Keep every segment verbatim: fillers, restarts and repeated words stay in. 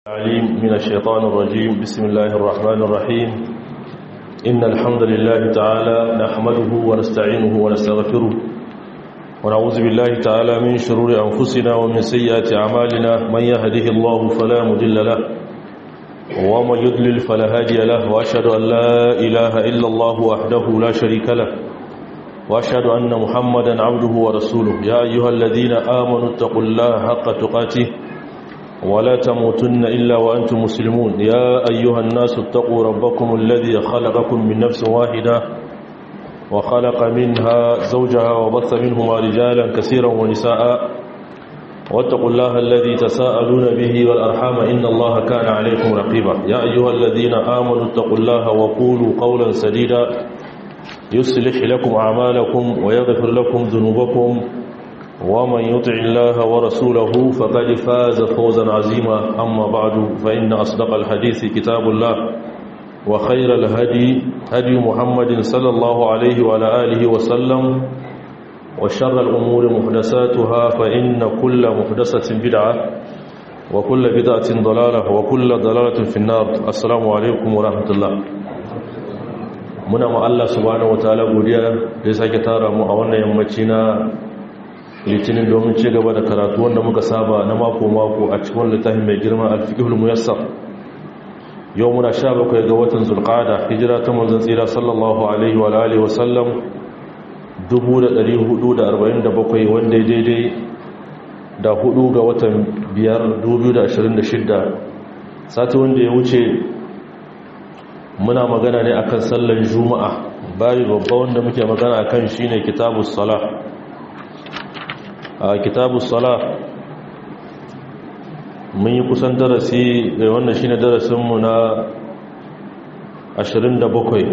العليم من الشيطان الرجيم. بسم الله الرحمن الرحيم. إن الحمد لله تعالى نحمده ونستعينه ونستغفره ونعوذ بالله تعالى من شرور أنفسنا ومن سيئات أعمالنا. من يهده الله فلا مضل له ومن يضلل فلا هادي له، وأشهد أن لا إله إلا الله وحده لا شريك له، وأشهد أن محمدا عبده ورسوله. يا أيها الذين آمنوا اتقوا الله حق تقاته ولا تموتن إلا وأنتم مسلمون. يا أيها الناس اتقوا ربكم الذي خلقكم من نفس واحدة وخلق منها زوجها وبث منهما رجالا كثيرا ونساء، واتقوا الله الذي تساءلون به والأرحام إن الله كان عليكم رقيبا. يا أيها الذين آمنوا اتقوا الله وقولوا قولا سديدا يصلح لكم أعمالكم ويغفر لكم ذنوبكم، ومن يطع الله ورسوله فقد فاز فوزا عظيما. أما بعد، فإن أصدق الحديث كتاب الله، وخير الهدي هدي محمد صلى الله عليه وعلى آله وسلم، وشر الأمور محدثاتها، فإن كل محدثة بدعة وكل بدعة ضلالة وكل ضلالة في النار. السلام عليكم ورحمة الله. muna ma Allah subhanahu wataala godiya da ya sake tara mu a wannan yammaci na litinin domin ci gaba da karatu wanda muka saba na mako-mako a cikin littafin mai girma al-fiqhul muyassar. Yau muna sha bakwai ga watan zulqa'ada, hijira ta manzon tsira sallallahu alaihi wa alihi wa sallam dubu da ɗari hudu da arba'in da bakwai, wanda ya daidai da hudu ga watan biyar dubu biyu da ashirin da shida. Sati wanda ya wuce muna magana ne akan sallar juma'a. Babu babba wanda muke magana akan shine kitabus salah. a kitabus sala mun yi kusan darasi da wannan shine darasinmu na ashirin da bakwai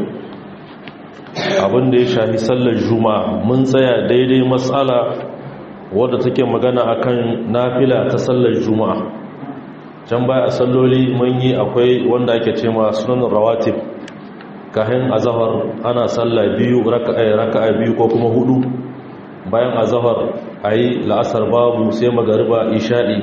abinda ya shafi sallar juma'a. Mun tsaya daidai matsala wadda take magana akan nafila ta sallar juma'a. Can baya a salloli mun yi akwai wanda ake ce ma sunan rawatib. kahin azhar ana sallah biyu raka'a raka'a biyu ko kuma hudu, bayan azhar ayi la'asar babu, sai magariba isha'i.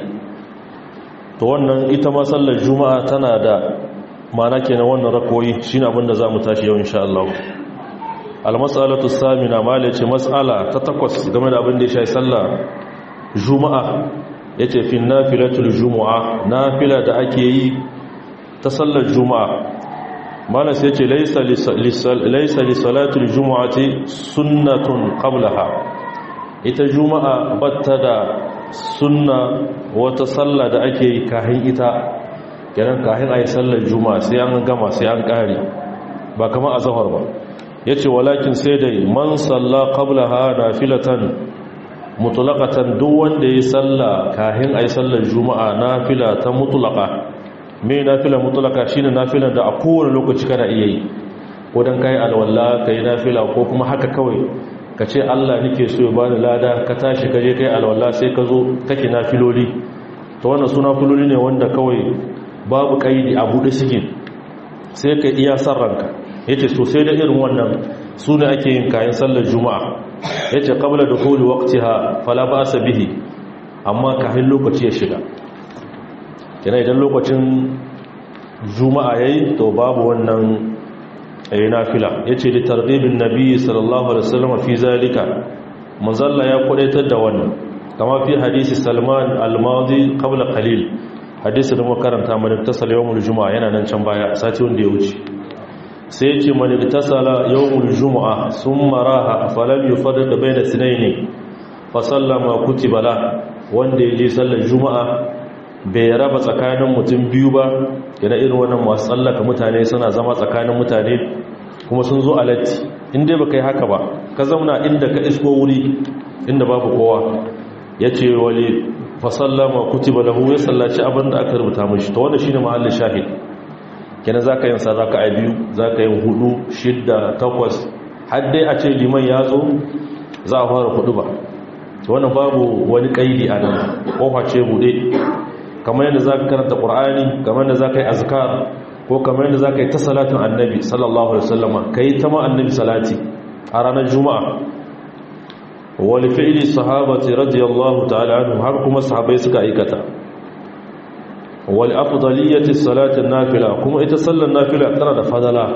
To wannan ita ma sallar juma'a tana da ma'ana kenan wannan rakoyi shine abin da zamu tashi yau insha Allah. Al-mas'alatu samina mala ce mas'ala ta takwas game da abin da ya shafi sallar juma'a. Yace fi nafilatul jumu'a, nafila da ake yi ta sallar juma'a. mala sai yace laysa laysa li salatul jumu'ati sunnatun qablaha. ita juma'a batta da sunna wata sallah da ake yi kahin ita, kenan kahin ayi sallar juma'a sai an gama sai an kare, ba kamar azhar ba. yace walakin sai dai man salla qablaha nafilatan mutlaqatan, duk wanda yayi salla kahin ayi sallar juma'a nafila ta mutlaqa. me nafila mutlaqa? shine nafilan da a kowane lokaci kana iya yi, ko dan kai alwala kai nafila, ko kuma haka kawai ka ce Allah nake so ya bani lada, ka tashi ka je kai alwala sai ka zo kake nafiloli. to wannan suna nafiloli ne wanda kawai babu kaidi, abu da shige sai ka iya san ranka. yace so sai da irin wannan sune ake yin kayan sallar juma'a. yace qabla dukhuli waqtiha fala ba'sa bihi, amma kafin lokaci ya shiga. kina idan lokacin juma'a yayi to babu wannan ayi nafila. yace li targhibin nabiy sallallahu alaihi wasallam fi zalika, manzalla ya kudaitar da wannan, kama fi hadisi Salman al-Madi qabla qalil, hadisi da muka karanta mana tasal yawmul juma'a yana nan can baya sati wanda ya wuce. sai yace man tasala yawmul juma'a thumma raha falam yufarriq bayna sunaini fa sallama kutiba la, wanda yaje sallar juma'a bai raba tsakanin mutum biyu ba. yana irin wannan masu tsallaka mutane, suna zama tsakanin mutane kuma sun zo a latti. inda ba kai haka ba, ka zauna inda ka isko wuri inda babu kowa. ya ce wali fasallama kutiba lahu, ya sallaci abin da aka rubuta mashi. ta wanda shine mahallin shahid. kenan za ka yin sa, za ka a biyu, za ka yin hudu, shidda, takwas, har dai a ce liman ya zo za a fara hudu ba. ta wannan babu wani kaidi a nan, kofa ce bude. kamar yadda za ka karanta ƙur'ani, kamar yadda za ka yi azkar, ko kamar yadda za ka yi ta salatin annabi sallallahu alaihi wasallama, ka yi ta ma annabi salati a ranar juma'a. wani fi'ili sahabati radiyallahu ta'ala anhu, har kuma sahabai suka aikata. wal afdaliyati salatin nafila kuma ita sallar nafila tana da fadala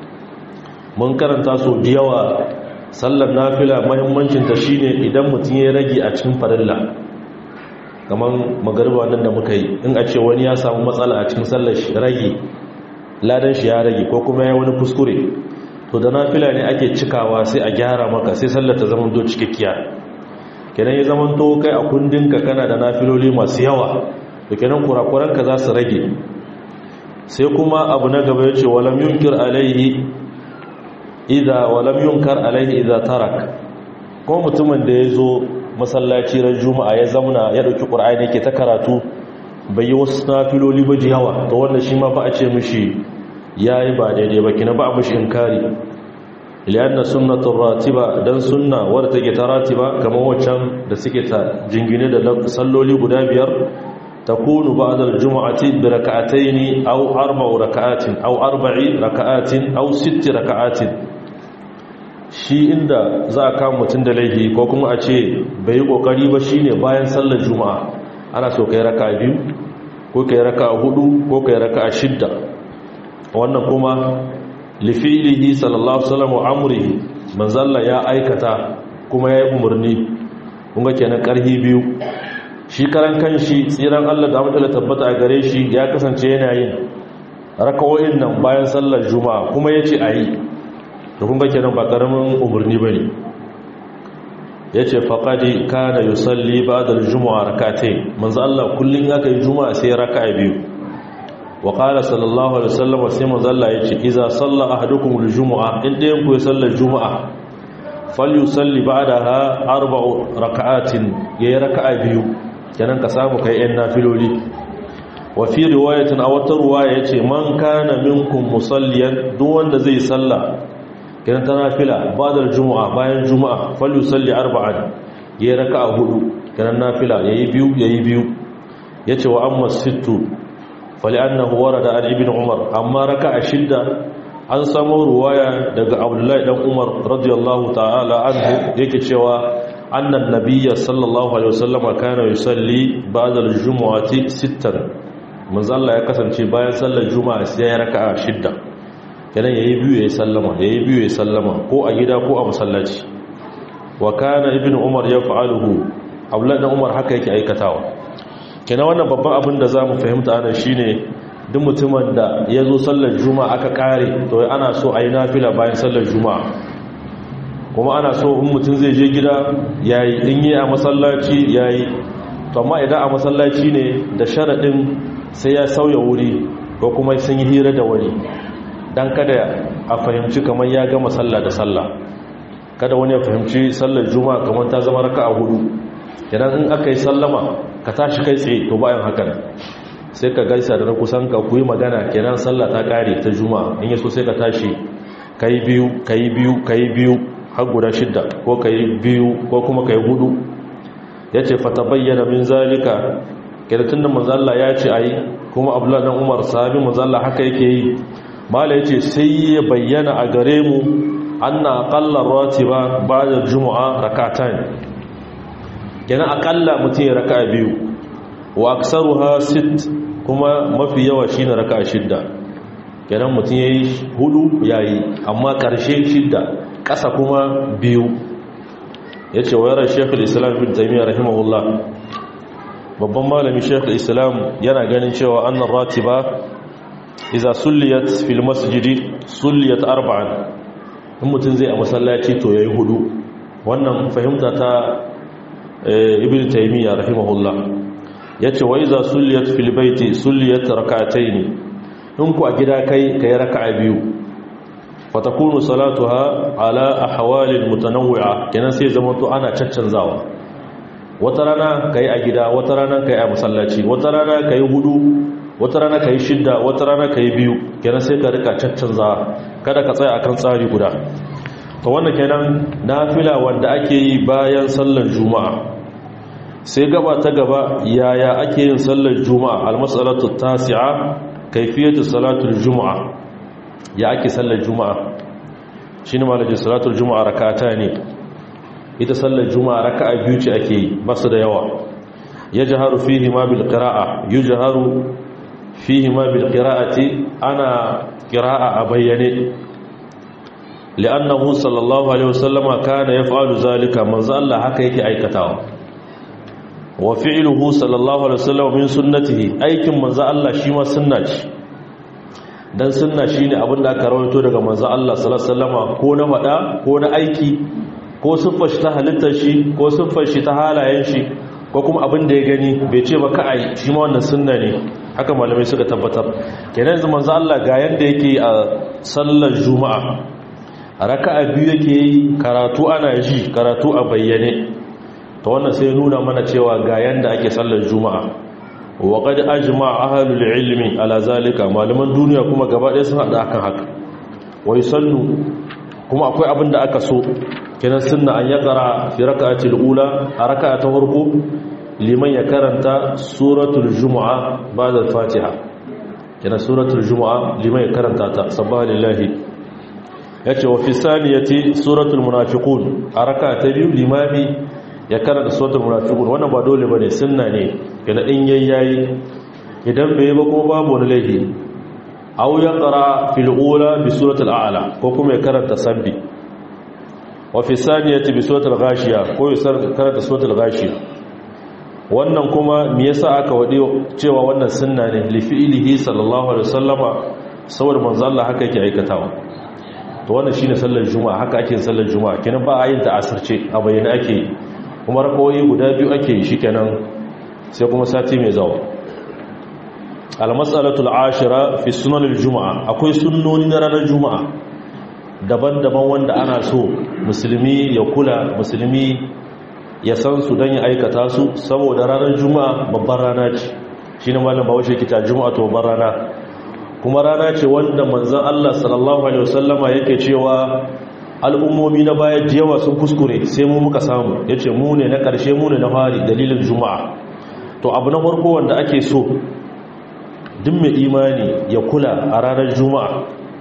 mun karanta su da yawa. Sallar nafila muhimmancin ta shine idan mutum ya rage a cikin farilla kaman magariba nan da muka yi in a ce wani ya samu matsala a cikin sallar shi rage ladan shi ya rage ko kuma ya wani kuskure to da nafila ne ake cikawa sai a gyara maka sai sallar ta zama do cikakkiya kenan ya zama to kai a kundinka kana da nafiloli masu yawa to kenan kurakuranka za su rage. Sai kuma abu na gaba yace walam yunkir alaihi idza walam yunkar alaihi idza tarak ko mutumin da yazo masallaci ran juma'a ya zauna ya dauki qur'ani yake ta karatu bai yi wasu nafiloli ba ji yawa to wannan shi ma fa a ce mishi yayi ba daidai ba kina ba mishi inkari lianna sunnatur ratiba dan sunna wadda take ta ratiba kamar waccan da suke ta jingine da salloli guda biyar takunu ba'da al-jum'ati bi rak'atayn aw arba'u rak'atin aw arba'i rak'atin aw sitti rak'atin. Shi inda za a kama mutum da laifi ko kuma a ce bai yi kokari ba shine bayan sallar juma'a ana so kai raka'a biyu ko kai raka'a hudu ko kai raka'a shidda. Wannan kuma lifi'ilihi sallallahu alaihi wasallam wa amrihi manzalla ya aikata kuma ya yi umarni kunga kenan karhi biyu. Shi karan kanshi tsiran Allah da mutum tabbata a gare shi ya kasance yana yin raka'o'in nan bayan sallar juma'a kuma yace ayi da kunga kenan ba karamin umarni bane. Yace faqadi kana yusalli ba'da al-jumu'a rak'atayn manzo Allah kullun aka yi juma'a sai raka'a biyu. Wa qala sallallahu alaihi wasallam sai manzo Allah yace idza salla ahadukum al-jumu'a in dayan ku ya sallar juma'a falyusalli ba'daha arba'u rak'atin yayi raka'a biyu kenan ka samu kai yan nafiloli. Wa fi riwayatin aw tarwaya yace man kana minkum musalliyan duk wanda zai salla kenan ta nafila ba'da al-jumu'a bayan juma'a falyusalli arba'an yayi raka'a hudu kenan nafila yayi biyu yayi biyu. Yace wa amma sittu fali'annahu warada an ibn umar amma raka'a shidda an samu ruwaya daga abdullahi dan umar radiyallahu ta'ala anhu yake cewa annan nabiyya sallallahu alaihi wasallam kana yusalli ba'da al-jumu'ati sittan manzo Allah ya kasance bayan sallar juma'a sai ya raka'a shidda kenan yayi biyu yayi sallama yayi biyu yayi sallama ko a gida ko a masallaci. Wa kana ibn umar yaf'aluhu abdullahi dan umar haka yake aikatawa. Kenan wannan babban abin da za mu fahimta ana shi ne duk mutumin da ya zo sallar juma'a aka kare to ana so a yi nafila bayan sallar juma'a kuma ana so in mutum zai je gida ya yi in yi a masallaci ya yi to amma idan a masallaci ne da sharaɗin sai ya sauya wuri ko kuma sun yi hira da wani don kada a fahimci kamar ya gama sallah da sallah kada wani ya fahimci sallar juma'a kamar ta zama raka'a hudu idan in aka yi sallama ka tashi kai tsaye to bayan hakan sai ka gaisa da na kusan ka kuyi magana kenan sallah ta kare ta juma'a in yaso sai ka tashi kai biyu kai biyu kai biyu har guda shidda ko kai biyu ko kuma kai hudu yace fa tabayyana min zalika kenan tunda manzo Allah ya ce ayi kuma Abdullah dan Umar sahabi manzo Allah haka yake yi mala yace sai ya bayyana a gare mu anna aqalla ratiba ba'da al-jumu'a rak'atan kenan akalla mutum ya raka'a biyu wa aksaruha sit kuma mafi yawa shine raka'a shidda kenan mutum yayi hudu yayi amma karshe shidda kasa kuma biyu. Yace wa yara Sheikh al-Islam Ibn Taymiyyah rahimahullah babban malami Sheikh al-Islam yana ganin cewa annar ratiba idza sulliyat fil masjidi sulliyat arba'an in mutum zai a masallaci to yayi hudu. Wannan fahimta ta ibn taymiyyah rahimahullah yace wa iza sulliyat fil baiti sulliyat rak'atayn in ku a gida kai kai raka'a biyu fatakunu salatuha ala ahwalin mutanawwi'a kenan sai zama to ana caccanzawa wata rana kai a gida wata rana kai a masallaci wata rana kai hudu wata rana kai shidda wata rana kai biyu kenan sai ka rika caccanzawa kada ka tsaya akan tsari guda. To wannan kenan nafila wanda ake yi bayan sallar juma'a. Sai gaba ta gaba yaya ake yin sallar juma'a al-mas'alatu tasi'a kayfiyatu salatul juma'a ya ake sallar juma'a shine malaji salatul juma'a rak'ata ne ita sallar juma'a raka'a biyu ce ake yi basu da yawa yajharu fihi ma bil qira'a yujharu fihi ma bil qira'ati ana qira'a a bayyane li'annahu sallallahu alaihi wasallama kana yaf'alu zalika manzo Allah haka yake aikatawa wa fi'luhu sallallahu alaihi wasallam min sunnatihi aikin manzo Allah shi ma sunna ce dan sunna shine abin da aka rawaito daga manzo Allah sallallahu alaihi wasallama ko na fada ko na aiki ko siffar shi ta halittar shi ko siffar shi ta halayen shi ko kuma abin da ya gani bai ce ba ka ai shi ma wannan sunna ne haka malamai suka tabbatar kenan yanzu manzo Allah ga yanda yake a sallar juma'a raka'a biyu yake yi karatu ana ji karatu a bayyane to wannan sai nuna mana cewa ga yanda ake sallar juma'a wa qad ajma'a ahlul ilmi ala zalika malaman duniya kuma gaba ɗaya sun hada akan haka wa yusallu kuma akwai abin da aka so kenan sunna an yaqra fi rak'atil ula a raka'a ta farko liman ya karanta suratul jumu'a ba'da al-fatiha kenan suratul jumu'a liman ya karanta ta sabbaha lillahi yace wa fi saniyati suratul munafiqun a raka'a ta biyu limami ya karanta suratul munafiqun wannan ba dole bane sunna ne kenan in yayyayi idan bai ba ko babu wani laifi aw yaqra fil ula bi suratul a'la ko kuma ya karanta sabbi wa fi saniyati bi suratul ghashiya ko ya karanta suratul ghashiya wannan kuma me yasa aka wade cewa wannan sunna ne li fi'lihi sallallahu alaihi wasallama saboda manzo Allah haka yake aikatawa to wannan shine sallar juma'a haka ake sallar juma'a kenan ba a yin ta asirce a bayyana ake kuma rakawoyi guda biyu ake yi shikenan sai kuma sati mai zawo al-mas'alatu al-ashira fi sunan al-jumu'a akwai sunnoni na ranar juma'a daban-daban wanda ana so musulmi ya kula musulmi ya san su don ya aikata su saboda ranar juma'a babbar rana ce shi ne malam bawashi kita juma'a to babbar rana kuma rana ce wanda manzan Allah sallallahu alaihi wasallama yake cewa al'ummomi na baya yawa sun kuskure sai mu muka samu yace mu ne na karshe mu ne na fari dalilin juma'a to abu na farko wanda ake so duk mai imani ya kula a ranar juma'a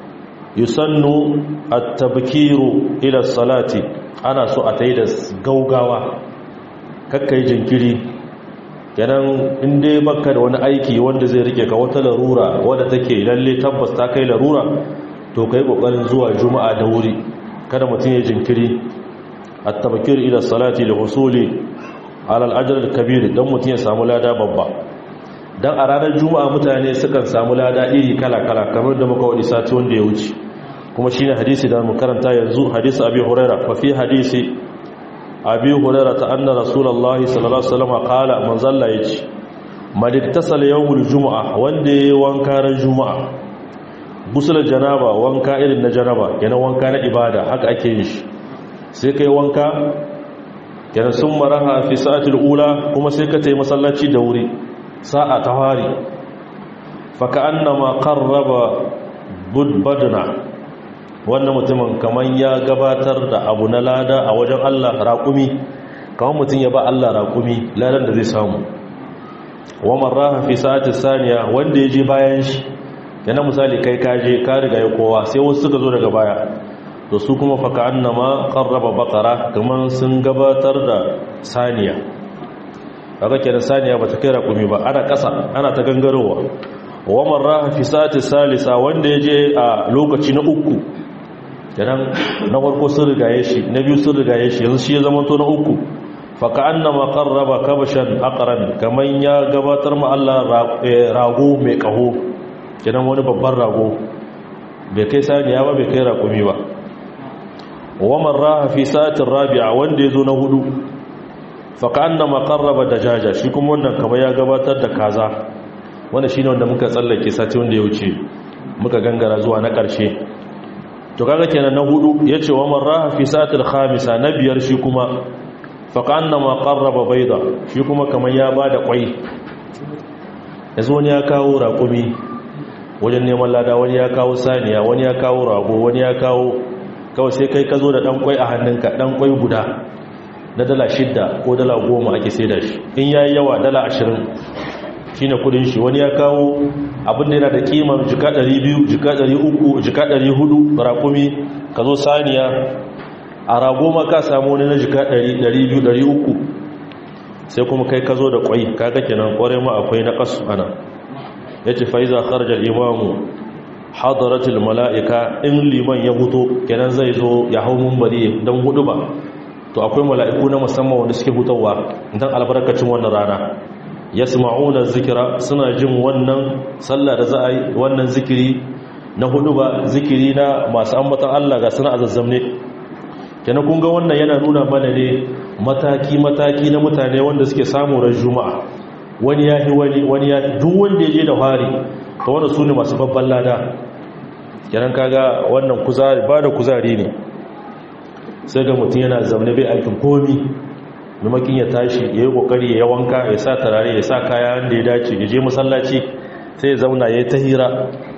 yusannu at-tabkiru ila salati ana so a tayi da gaugawa kakkai jinkiri kenan inda baka da wani aiki wanda zai rike ka wata larura wadda take lalle tabbas ta kai larura to kai kokarin zuwa juma'a da wuri kada mutum ya jinkiri at-tabkir ila salati li husuli ala al-ajr al-kabir dan mutum ya samu lada babba dan a ranar juma'a mutane sukan samu lada iri kala kala kamar da muka wadi sati wanda ya wuce kuma shine hadisi da mu karanta yanzu hadisi abi huraira fa fi hadisi abi huraira ta anna rasulullahi sallallahu alaihi wasallam qala man zalla yace madiktasal yawmul jumu'a wanda yayi wanka ran juma'a gusul janaba wanka irin na janaba yana wanka na ibada haka ake yin shi sai kai wanka yana sun maraha fi sa'atil ula kuma sai ka tayi masallaci da wuri sa'a ta fari fa ka'annama qarraba budbadna wannan mutumin kaman ya gabatar da abu na lada a wajen Allah raƙumi kaman mutum ya ba Allah raƙumi ladan da zai samu wa marraha fi sa'ati saniya wanda yaje bayan shi yana misali kai kaje ka riga ya kowa sai wasu suka zo daga baya to su kuma fa ka'annama qarraba baqara kaman sun gabatar da saniya kaga kenan saniya bata kai raƙumi ba ana ƙasa ana ta gangarowa wa marraha fi sa'ati salisa wanda yaje a lokaci na uku kenan na farko sun rigaye shi na biyu sun rigaye shi yanzu shi ya zama to na uku fa ka'annama qarraba kabshan aqran kaman ya gabatar ma Allah rago mai kaho kenan wani babban rago bai kai saniya ba bai kai raƙumi ba wa marraha fi sa'ati rabi'a wanda yazo na hudu fa ka'annama qarraba dajaja shi kuma wannan kamar ya gabatar da kaza wannan shine wanda muka tsallake sati wanda ya wuce muka gangara zuwa na ƙarshe to kaga kenan na hudu yace wa marraha fi sa'atil khamisa na biyar shi kuma fa ka'annama qarraba bayda shi kuma kamar ya bada kwai yanzu wani ya kawo raƙumi wajen neman lada wani ya kawo saniya wani ya kawo rago wani ya kawo kawai sai kai ka zo da dan kwai a hannunka dan kwai guda na dala shidda ko dala goma ake saida shi in yayi yawa dala ashirin shine kudin shi wani ya kawo abin da yana da kimar jika ɗari biyu jika ɗari uku jika ɗari hudu raƙumi ka zo saniya a rago ma ka samu wani na jika ɗari ɗari biyu ɗari uku sai kuma kai ka zo da ƙwai kaga kenan ƙwarai ma akwai na ƙasu ana yace fa iza kharaja al-imamu hadaratul mala'ika in liman ya huto kenan zai zo ya hau munbari dan hudu ba to akwai mala'iku na musamman wanda suke hutawa dan albarkacin wannan rana yasma'una zikra suna jin wannan sallah da za a yi wannan zikiri na hudu ba zikiri na masu ambatan Allah ga suna azazzamne kenan kun ga wannan yana nuna mana ne mataki mataki na mutane wanda suke samu ran juma'a wani ya yi wani wani ya duk wanda ya je da fari to wanda su ne masu babban lada kenan kaga wannan kuzari ba da kuzari ne sai ga mutum yana zaune bai aikin komi maimakin ya tashi ya yi kokari ya wanka ya sa tarare ya sa kaya da ya dace ya je masallaci sai ya zauna ya yi ta hira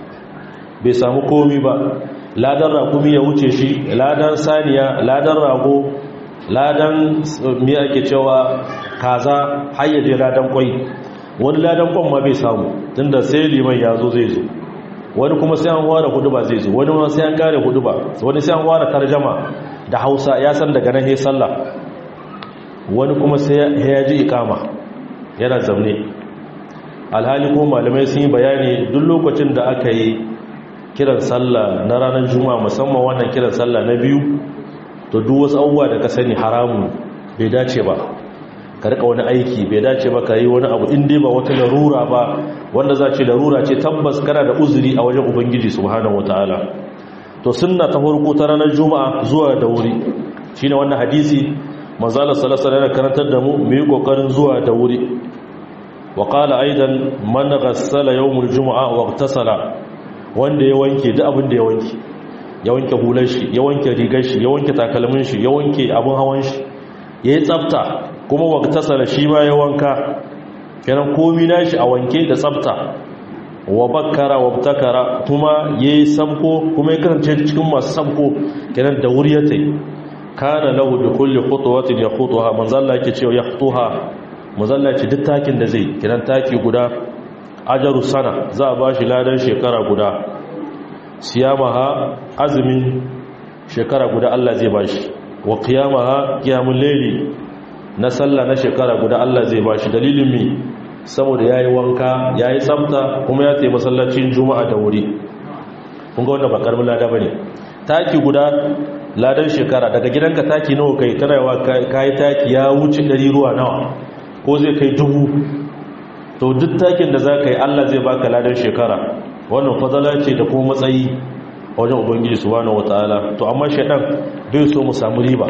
bai samu komi ba ladan rakumi ya wuce shi ladan saniya ladan rago ladan me ake cewa kaza hayyaje ladan kwai wani ladan kwan ma bai samu tunda sai liman ya zo zai zo wani kuma sai an ware hudu ba zai zo wani ma sai an kare hudu ba wani sai an ware tarjama da Hausa ya san daga nan sai sallah wani kuma sai ya ji ikama yana zamne alhali ko malamai sun yi bayani duk lokacin da aka yi kiran sallah na ranar juma'a musamman wannan kiran sallah na biyu to duk wasu abubuwa da ka sani haramu bai dace ba ka rika wani aiki bai dace ba ka yi wani abu in dai ba wata larura ba wanda za ce larura ce tabbas kana da uzuri a wajen ubangiji subhanahu wataala to sunna ta farko ta ranar juma'a zuwa da wuri shine wannan hadisi manzo Allah sallallahu alaihi wasallam karantar da mu mu yi kokarin zuwa da wuri wa qala aidan man ghassala yawmul jumu'a wa igtasala wanda ya wanke duk abin da ya wanke ya wanke hular shi ya wanke rigar shi ya wanke takalmin shi ya wanke abun hawan shi yayi tsafta kuma waqtasala shi ma ya wanka kenan komai nashi a wanke da tsafta wa bakkara wa btakara kuma yayi sabko kuma ya karance cikin masu sabko kenan da wuri ya tai kana lahu bi kulli khutwatin yakhutuha manzalla yake cewa yakhutuha manzalla ce duk takin da zai kenan taki guda ajaru sana za a bashi ladan shekara guda siyamaha azumin shekara guda Allah zai bashi wa qiyamaha qiyamul layli na sallah na shekara guda Allah zai bashi dalilin mi saboda yayi wanka yayi tsafta kuma ya tayi masallacin juma'a da wuri kun ga wannan ba karbin lada bane taki guda ladan shekara daga gidanka taki nawa kai kana yawa kai taki ya wuce ɗari ruwa nawa ko zai kai dubu to duk takin da za ka yi Allah zai baka ladan shekara wannan fadala ce da kuma matsayi wajen ubangiji subhanahu wataala to amma shedan bai so mu samu riba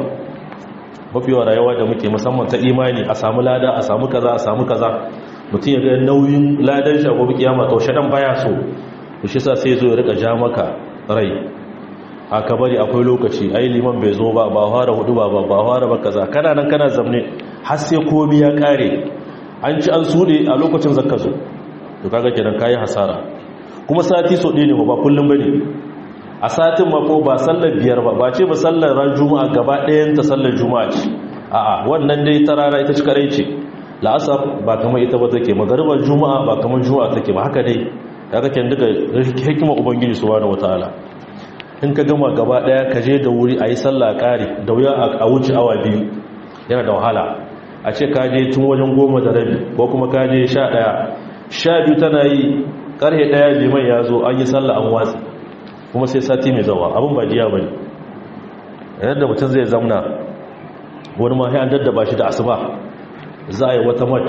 mafi yawa rayuwa da muke musamman ta imani a samu lada a samu kaza a samu kaza mutum ya ga nauyin ladan shi a gobe kiyama to shedan baya so to shi sa sai zo ya rika ja maka rai aka bari akwai lokaci ai liman bai zo ba ba fara hudu ba ba fara ba kaza kana nan kana zamne har sai komai ya kare an ci an sude a lokacin zakka zo to kaga kenan kai hasara kuma sati so ɗaya ne ba kullum bane a satin ma ko ba sallar biyar ba ba ce ba sallar ran juma'a gaba ɗayan ta sallar juma'a ce a'a wannan dai ta rana ita ci kadai ce la'asar ba kamar ita ba take magaribar juma'a ba kamar juma'a take ba haka dai kaga kenan duka hikima ubangiji subhanahu wataala in ka gama gaba ɗaya ka je da wuri ayi sallah kare da wuya a wuce awa biyu yana da wahala a ce kaje tun wajen goma da rabi ko kuma kaje sha ɗaya sha biyu tana yi ƙarhe ɗaya liman ya zo an yi sallah an watsi kuma sai sati mai zawa abin ba jiya ba ne yadda mutum zai zamna wani ma an daddaba shi da asuba za a yi wata mat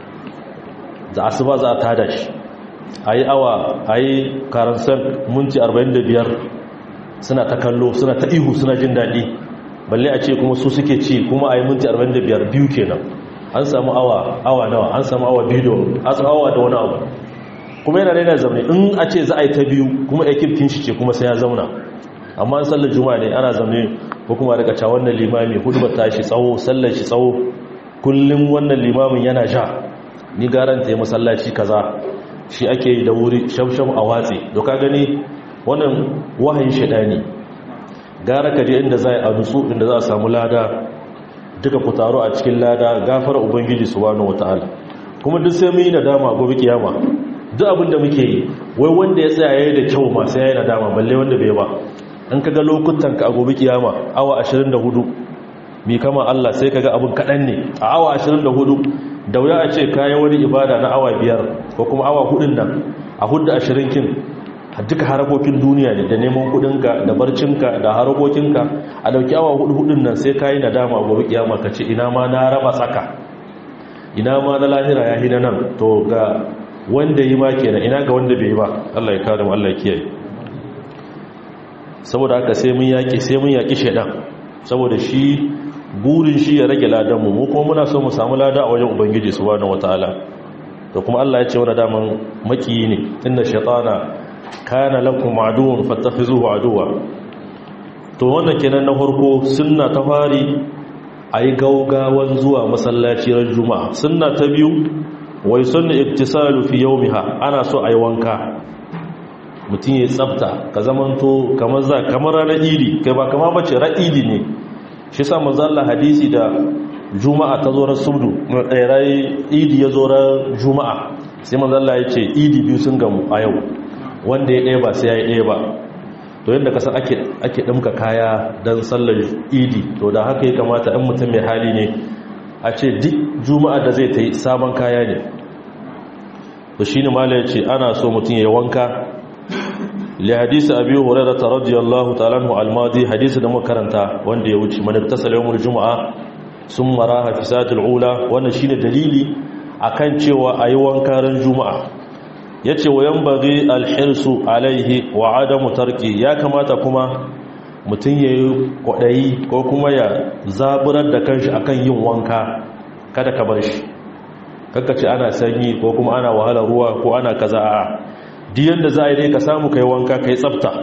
da asuba za a tada shi a yi awa a yi karansar minti arba'in da biyar suna ta kallo suna ta ihu suna jin daɗi balle a ce kuma su suke ci kuma a yi minti arba'in da biyar biyu kenan an samu awa awa nawa an samu awa biyu an samu awa da wani abu kuma yana daina zaune in a ce za a yi ta biyu kuma ekipkin shi ce kuma sai ya zauna amma an sallar juma'a ne ana zaune ko kuma daga ca wannan limami hudu ba ta shi tsawo sallar shi tsawo kullum wannan limamin yana sha ni garanta ya masallaci kaza shi ake yi da wuri shafshaf a watsi to ka gani wannan wahayin shaidani gara ka je inda za a nutsu inda za a samu lada duka ku taro a cikin lada gafara ubangiji subhanahu wataala kuma duk sai mun yi nadama gobe kiyama duk abin da muke yi wai wanda ya tsaya yayin da kyau ma sai yayin nadama balle wanda bai ba in kaga lokutan ka a gobe kiyama awa ashirin da hudu mi kama Allah sai kaga abun kadan ne a awa ashirin da hudu da wuya a ce kai wani ibada na awa biyar ko kuma awa hudun nan a hudda ashirin kin duka harakokin duniya ne da neman kudinka da barcinka da harakokinka a dauki awa hudu hudun nan sai kayi nadama gobe kiyama ka ce ina ma na raba tsaka ina ma na lahira ya hina nan to ga wanda yi ma kenan ina ga wanda bai yi ba Allah ya kare mu Allah ya kiyaye saboda haka sai mun yaki sai mun yaki shedan saboda shi burin shi ya rage ladan mu mu kuma muna so mu samu lada a wajen ubangiji subhanahu wataala to kuma Allah ya ce wannan daman makiyi ne inna shaytana kana lakum aduwwan fattakhizuhu aduwwa to wannan kenan na farko sunna ta fari ayi gaugawan zuwa masallaci ran juma'a sunna ta biyu wai sunna iktisalu fi yawmiha ana so ayi wanka mutun yayi tsafta ka zamanto kamar za kamar ranar idi kai ba kamar bace ra'idi ne shi sa manzo Allah hadisi da juma'a ta zo ran subdu rai idi ya zo ran juma'a sai manzo Allah ya ce idi biyu sun gamu a yau wanda ya ɗaya ba sai ya yi ɗaya ba to yadda kasar ake ake ɗamka kaya don sallar idi to da haka ya kamata ɗan mutum mai hali ne a ce duk juma'a da zai ta yi sabon kaya ne to shi ne mala ya ce ana so mutum ya yi wanka li hadisi abi hurairah radiyallahu ta'ala anhu al-madi hadisi da makaranta wanda ya wuce man tasala yawmul juma'a summa raha fi sa'atil ula wannan shine dalili akan cewa ayi wanka ran juma'a yace wayan bagi al-hirsu alaihi wa adamu tarki ya kamata kuma mutun yayi kodayi ko kuma ya zaburar da kanshi akan yin wanka kada ka bar shi kakka ce ana sanyi ko kuma ana wahala ruwa ko ana kaza a di yanda za a yi dai ka samu kai wanka kai tsafta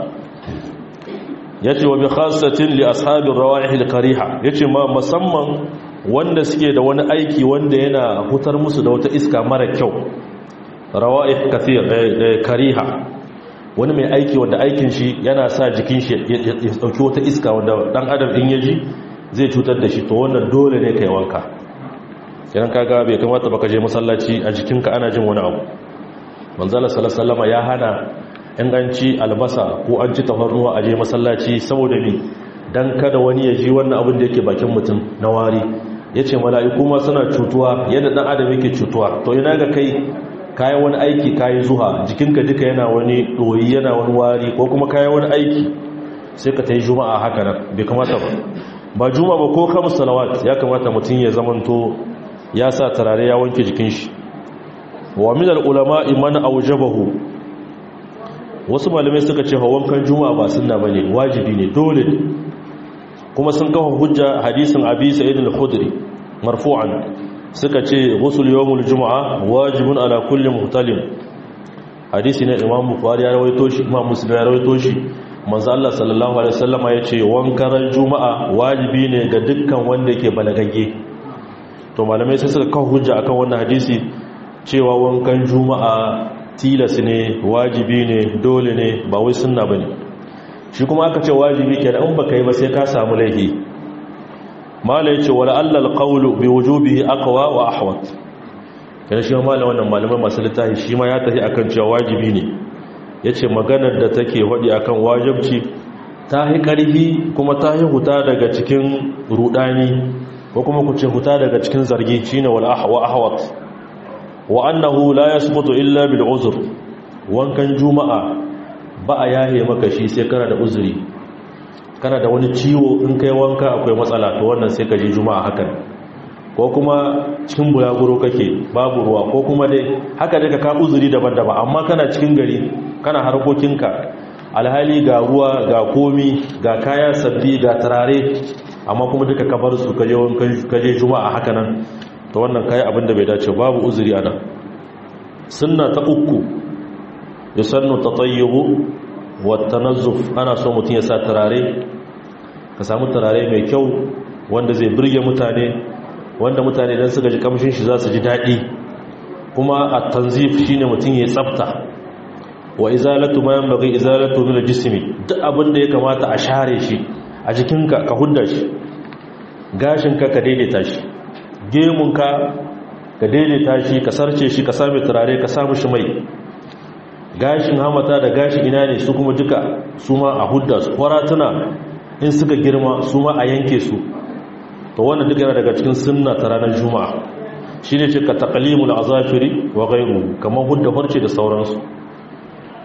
yace wa bi khassatin li ashabi rawaih al-kariha yace ma musamman wanda suke da wani aiki wanda yana hutar musu da wata iska mara kyau rawaih kathir kariha wani mai aiki wanda aikin shi yana sa jikin shi ya dauki wata iska wanda dan adam din yaji zai cutar da shi to wannan dole ne kai wanka idan kaga bai kamata baka je masallaci a jikinka ana jin wani abu manzala sallallahu alaihi wasallam ya hana in an ci albasa ko an ci tafarnuwa a je masallaci saboda ni dan kada wani ya ji wannan abin da yake bakin mutum na wari yace mala'iku ma suna cutuwa yadda dan adam yake cutuwa to ina ga kai kayan wani aiki kayi zuha jikinka duka yana wani doyi yana wani wari ko kuma kayan wani aiki sai ka tayi juma'a haka nan bai kamata ba ba juma'a ba ko kamus salawat ya kamata mutum ya zamanto ya sa tarare ya wanke jikin shi wa min al-ulama'i man awjabahu wasu malamai suka ce wankan juma'a ba sunna bane wajibi ne dole ne kuma sun kawo hujja hadisin abi sa'id al-khudri marfu'an suka ce ghusl yawmul jumu'a wajibun ala kulli muhtalim hadisi ne imam bukhari ya rawaito shi imam muslim ya rawaito shi manzo Allah sallallahu alaihi wasallam ya ce wankan juma'a wajibi ne ga dukkan wanda yake balagagge to malamai sai suka kawo hujja akan wannan hadisi cewa wankan juma'a tilas ne wajibi ne dole ne ba wai sunna bane shi kuma aka ce wajibi kenan in baka yi ba sai ka samu laifi mala yace wala allal qawlu bi wujubihi aqwa wa ahwat kana shi mala wannan malamai masu littafi shi ma ya tafi akan cewa wajibi ne yace maganar da take wadi akan wajibci ta hi karfi kuma ta hi huta daga cikin rudani ko kuma ku ce huta daga cikin zargi shine wal ahwa ahwat wa annahu la yasbutu illa bil uzr wankan juma'a ba a yahe maka shi sai kana da uzuri kana da wani ciwo in kai wanka akwai matsala to wannan sai ka je juma'a hakan ko kuma cikin bulaguro kake babu ruwa ko kuma dai haka dai ka ka uzuri daban-daban amma kana cikin gari kana harkokinka alhali ga ruwa ga komi ga kaya sabbi ga turare amma kuma duka ka bar su kaje wankan kaje juma'a haka nan to wannan kai abin da bai dace babu uzuri ana sunna ta uku yusannu tatayyubu wa tanazzuf ana so mutun ya sa turare ka samu turare mai kyau wanda zai burge mutane wanda mutane dan suka ji kamshin shi za su ji dadi kuma at-tanzif shine mutun ya tsafta wa izalatu ma yanbaghi izalatu min al-jismi duk abin da ya kamata a share shi a jikinka ka hudda shi gashinka ka daidaita shi gemunka ka daidaita shi ka sarce shi ka sami turare ka samu shi mai gashin hamata da gashin ina ne su kuma duka su ma a hudda su kwaratuna in suka girma su ma a yanke su to wannan duka yana daga cikin sunna ta ranar juma'a shi ne ce ka taqlimul azafiri wa ghayru kamar hudda farce da sauransu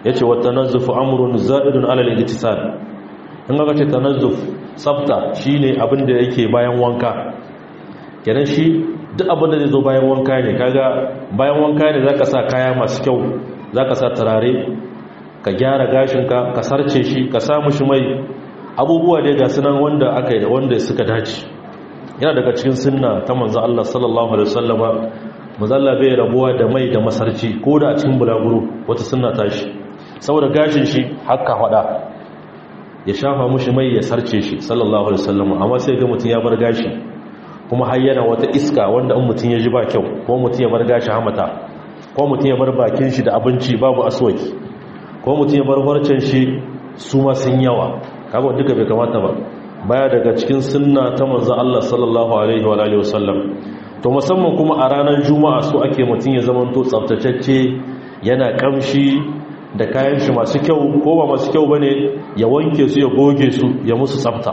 yace wa tanazzufu amrun za'idun ala al-igtisal in ga ce tanazzuf tsafta shine abin da yake bayan wanka kenan shi duk abin da zai zo bayan wanka ne kaga bayan wanka ne zaka sa kaya masu kyau zaka sa turare ka gyara gashinka ka sarce shi ka samu shi mai abubuwa da ga sunan wanda aka yi wanda suka dace yana daga cikin sunna ta manzo Allah sallallahu alaihi wasallama manzo Allah bai rabuwa da mai da masarci ko da a cikin bulaguro wata sunna ta shi saboda gashin shi hakka hada ya shafa mushi mai ya sarce shi sallallahu alaihi wasallama amma sai ga mutun ya bar gashi kuma har yana wata iska wanda in mutun ya ji ba kyau ko mutun ya bar gashi hamata ko mutun ya bar bakin shi da abinci babu aswaki ko mutun ya bar farcen shi su ma sun yawa kaga duka bai kamata ba baya daga cikin sunna ta manzo Allah sallallahu alaihi wa alihi wasallam to musamman kuma a ranar juma'a so ake mutun ya zama to tsaftatacce yana kamshi da kayan shi masu kyau ko ba masu kyau bane ya wanke su ya goge su ya musu tsafta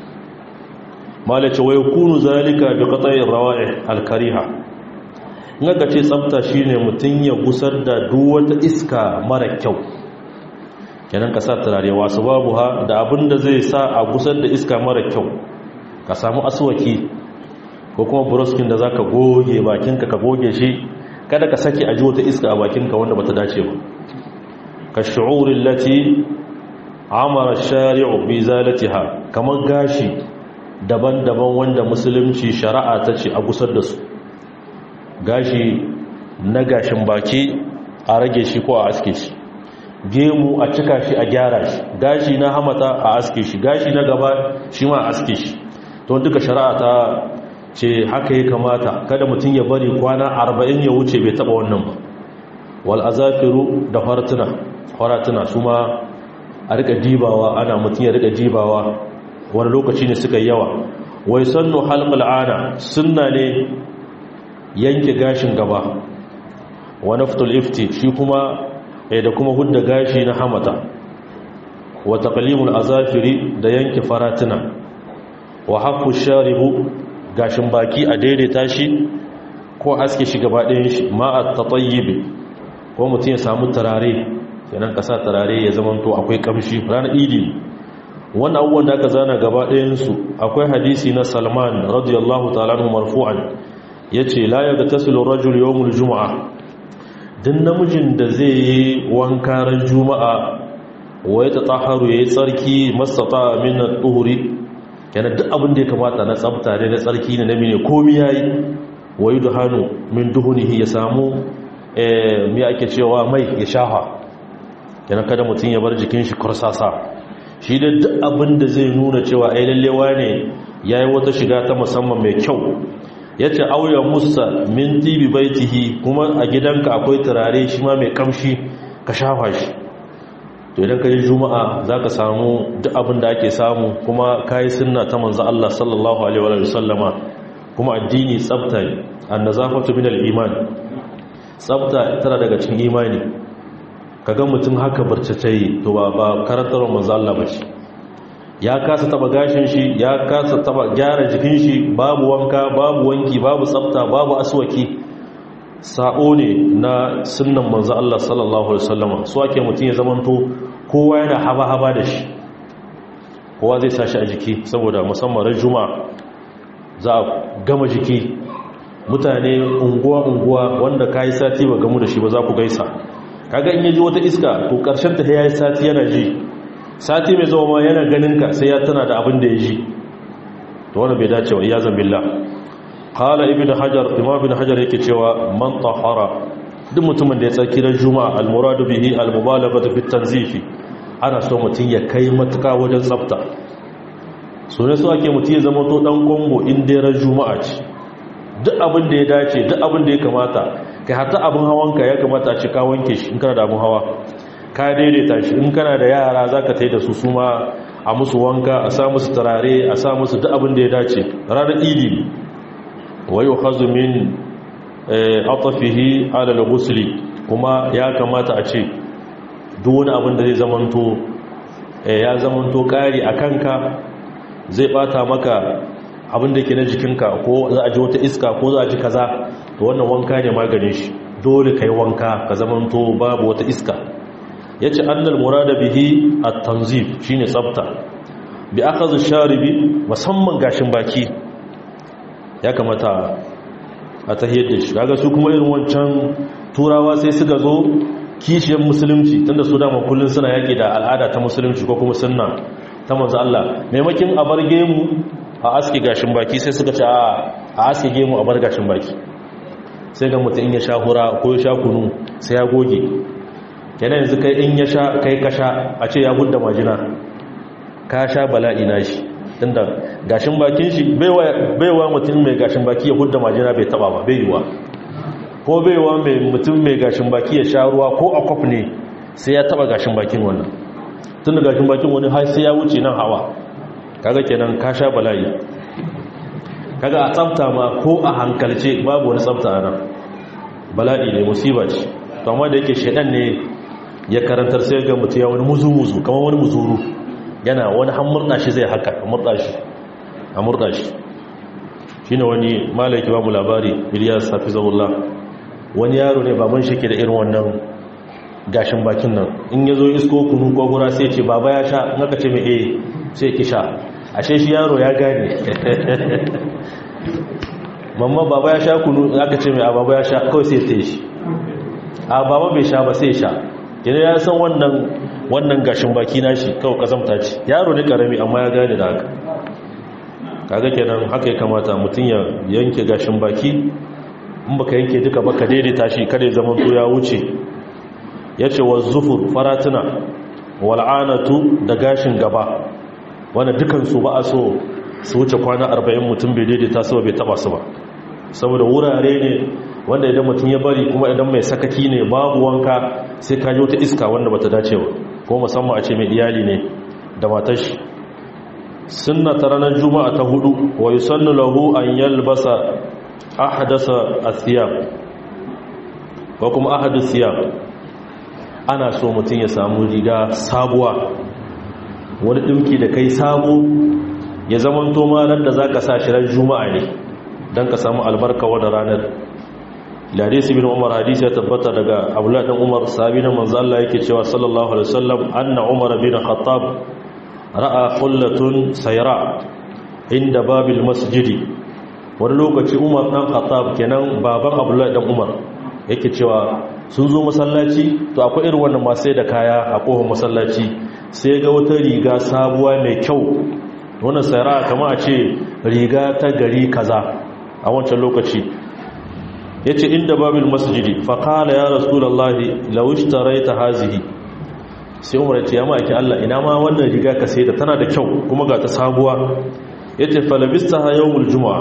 malace wa yakunu zalika bi qata'i rawa'ih al-kariha in aka ce tsafta shine mutun ya gusar da duk wata iska mara kyau kenan ka sa turare wasu babu ha da abinda zai sa a gusar da iska mara kyau ka samu aswaki ko kuma buruskin da zaka goge bakinka ka goge shi kada ka saki aji wata iska a bakinka wanda bata dace ba ka shu'uril lati amara ash-shari'u bi zalatiha kamar gashi daban-daban wanda musulunci shari'a ta ce a gusar da su gashi na gashin baki a rage shi ko a aske shi gemu a cika shi a gyara shi gashi na hamata a aske shi gashi na gaba shi ma a aske shi to duka shari'a ta ce haka ya kamata kada mutum ya bari kwana arba'in ya wuce bai taba wannan ba wal azafiru da faratuna faratuna su ma a rika dibawa ana mutum ya rika dibawa wani lokaci ne suka yawa wai sannu halqal ana sunna ne yanke gashin gaba wa naftul ifti shi kuma eh da kuma hudda gashi na hamata wa taqlimul azafiri da yanke faratuna wa haqqu sharibu gashin baki a daidaita shi ko aske shi gaba ɗayan shi ma at-tatayyib ko mutum ya samu turare kenan kasa turare ya zamanto akwai kamshi ranar idi wannan abubuwan da aka zana gaba ɗayansu akwai hadisi na Salman radiyallahu ta'ala anhu marfu'an yace la yaghtasilu ar-rajulu yawm al-jum'ah din namijin da zai yi wanka ran juma'a wa ya tatahharu yayi tsarki mastata min at-tuhuri kana duk abin da ya kamata na tsafta ne na tsarki ne nami ne komai yayi wa yudhanu min duhunihi ya samu eh me ake cewa mai ya shafa kana kada mutun ya bar jikin shi kursasa shi da duk abin da zai nuna cewa ai lallewa ne yayi wata shiga ta musamman mai kyau yace auya musa min tibi baitihi kuma a gidanka akwai turare shi ma mai kamshi ka shafa shi to idan ka yi juma'a zaka samu duk abin da ake samu kuma kai sunna ta manzo Allah sallallahu alaihi wa sallama kuma addini tsafta ne annazafatu min al-iman tsafta tana daga cikin imani kaga mutum haka barcatayi to ba ba karantar manzo Allah bace ya kasa taba gashin shi ya kasa taba gyara jikin shi babu wanka babu wanki babu tsafta babu aswaki sa'o ne na sunnan manzo Allah sallallahu alaihi wasallam so ake mutun ya zamanto kowa yana haba haba da shi kowa zai sashi a jiki saboda musamman ran juma'a za a gama jiki mutane unguwa unguwa wanda kai sati ba gamu da shi ba za ku gaisa kaga in yaji wata iska to karshen ta yayi sati yana ji sati mai zama ma yana ganin ka sai ya tana da abin da ya ji to wannan bai dace wa iyazan billah qala ibnu hajar imam ibnu hajar yake cewa man tahara duk mutumin da ya tsaki ran juma'a al muradu bihi al mubalaghatu fi tanzif ana so mutun ya kai matuka wajen tsafta so ne so ake mutun ya zama to dan kongo in dai ran juma'a ce duk abin da ya dace duk abin da ya kamata kai hatta abin hawanka ya kamata a ci ka wanke shi in kana da abin hawa ka daidaita shi in kana da yara zaka tai da su suma a musu wanka a sa musu turare a sa musu duk abin da ya dace ranar idi wa yukhazu min atafihi ala al-ghusl kuma ya kamata a ce duk wani abin da zai zamanto ya zamanto kari akanka zai bata maka abin da ke na jikinka ko za a ji wata iska ko za a ji kaza to wannan wanka ne maganin shi dole kai wanka ka zamanto babu wata iska yace annal murada bihi at-tanzif shine tsafta bi akhadhu sharibi musamman gashin baki ya kamata a tahiyar da shi kaga su kuma irin wancan turawa sai suka zo kishiyar musulunci tunda su dama kullun suna yaki da al'ada ta musulunci ko kuma sunna ta manzo Allah maimakin a bar gemu a aske gashin baki sai suka ce a aske gemu a bar gashin baki sai ga mutum in ya sha hura ko ya sha kunu sai ya goge kenan yanzu kai in ya sha kai ka sha a ce ya gudda majina ka sha bala'i na shi tunda gashin bakin shi baiwa mutum mai gashin baki ya gudda majina bai taba ba bai yiwa ko baiwa mai mutum mai gashin baki ya sha ruwa ko a kwaf ne sai ya taba gashin bakin wannan tunda gashin bakin wani har sai ya wuce nan hawa kaga kenan ka sha bala'i kaga a tsafta ma ko a hankalce babu wani tsafta a nan bala'i ne musiba ce to amma da yake shedan ne ya karantar sai ga mutum ya wani muzu-muzu kamar wani muzuru yana wani hamurda shi zai haka hamurda shi hamurda shi shine wani malaki ba mu labari Ilyas hafizahullah wani yaro ne baban shi ke da irin wannan gashin bakin nan in yazo isko kunu ko gura sai ce baba ya sha in aka ce mai eh sai ki sha ashe shi yaro ya gane mamma baba ya sha kunu aka ce mai a baba ya sha kawai sai ta shi a baba bai sha ba sai sha yana ya san wannan wannan gashin baki nashi kawai kazamta ce yaro ne karami amma ya gane da haka kaga kenan haka ya kamata mutum ya yanke gashin baki in baka yanke duka baka daidaita shi kada ya zama to ya wuce yace wa zufur faratuna wal'anatu da gashin gaba wanda dukansu ba a so su wuce kwana arba'in mutum bai daidaita su bai taba su ba saboda wurare ne wanda idan mutum ya bari kuma idan mai sakaki ne babu wanka sai ka yi wata iska wanda bata dace ba ko musamman a ce mai iyali ne da matar shi sunna ta ranar juma'a ta hudu wa yusannu lahu an yalbasa ahdasa athiyab ko kuma ahadus thiyab ana so mutum ya samu riga sabuwa wani dinki da kai sabo ya zaman to malar da zaka sa shi ran juma'a ne dan ka samu albarka wannan ranar hadisi bin umar hadisi ya tabbata daga abdullah dan umar sahabi na manzo Allah yake cewa sallallahu alaihi wasallam anna umar bin khattab ra'a qullatun sayra inda babil masjidi wani lokaci umar dan khattab kenan baban abdullah dan umar yake cewa sun zo masallaci to akwai irin wannan ma sai da kaya a kofar masallaci sai ga wata riga sabuwa mai kyau wannan sayra kamar a ce riga ta gari kaza a wancan lokaci yace inda babil masjidi fa qala ya rasulullahi law ishtaraita hazihi sai umar ya ce ya maki Allah ina ma wannan riga ka sai da tana da kyau kuma ga ta sabuwa yace falabistaha yawmul jumaa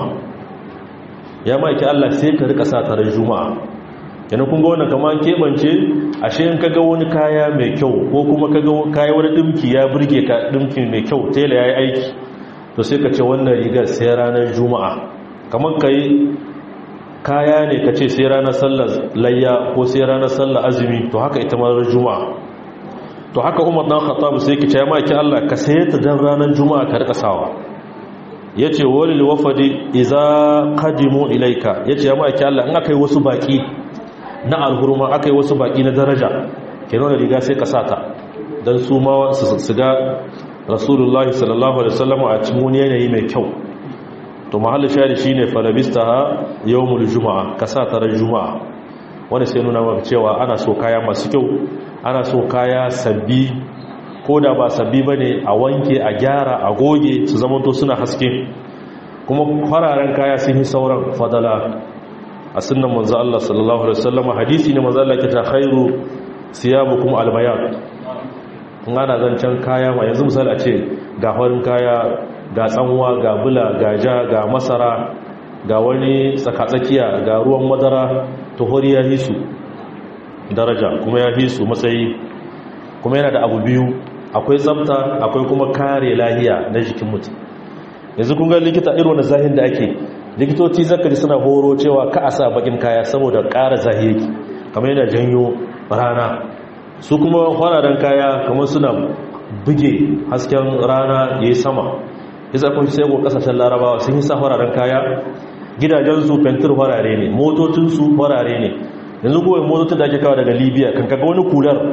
ya maki Allah sai ka rika sa ta ran juma'a kenan kun ga wannan kaman kebance ashe in kaga wani kaya mai kyau ko kuma kaga kaya wani dimki ya burge ka dimki mai kyau tela yayi aiki to sai ka ce wannan rigar sai ranar juma'a kaman kai kaya ne ka ce sai ranar sallar layya ko sai ranar sallar azumi to haka ita ma ranar juma'a to haka umar dan khattab sai ki ce ya maki Allah ka saye ta dan ranar juma'a ka rika sawa yace walil wafadi idza qadimu ilayka yace ya maki Allah in akai wasu baki na alhurma akai wasu baki na daraja kenan da riga sai ka sata dan su ma su ga rasulullahi sallallahu alaihi wasallam a cikin wani yanayi mai kyau to mahallin shari shine falabistaha yawmul jumaa kasata ran jumaa wanda sai nuna maka cewa ana so kaya masu kyau ana so kaya sabbi koda ba sabbi bane a wanke a gyara a goge su zama to suna haske kuma fararen kaya sun yi sauran fadala a sunnan manzo Allah sallallahu alaihi wasallam hadisi ne manzo Allah ke ta khairu siyabukum albayad kun ana zancan kaya ma yanzu misali a ce ga farin kaya ga tsanwa ga bula ga ja ga masara ga wani tsakatsakiya ga ruwan madara tuhuri ya hisu daraja kuma ya hisu matsayi kuma yana da abu biyu akwai tsafta akwai kuma kare lahiya na jikin mutum yanzu kun ga likita irin wani zahin da ake likitoci zaka ji suna horo cewa ka a sa bakin kaya saboda ƙara zahiri kamar yana janyo rana su kuma fararen kaya kamar suna buge hasken rana yayi sama isa kun sai go kasashen larabawa sun yi sa fararen kaya gidajensu fentir farare ne motocinsu farare ne yanzu kowai motocin da ake kawo daga libya kan kaga wani kular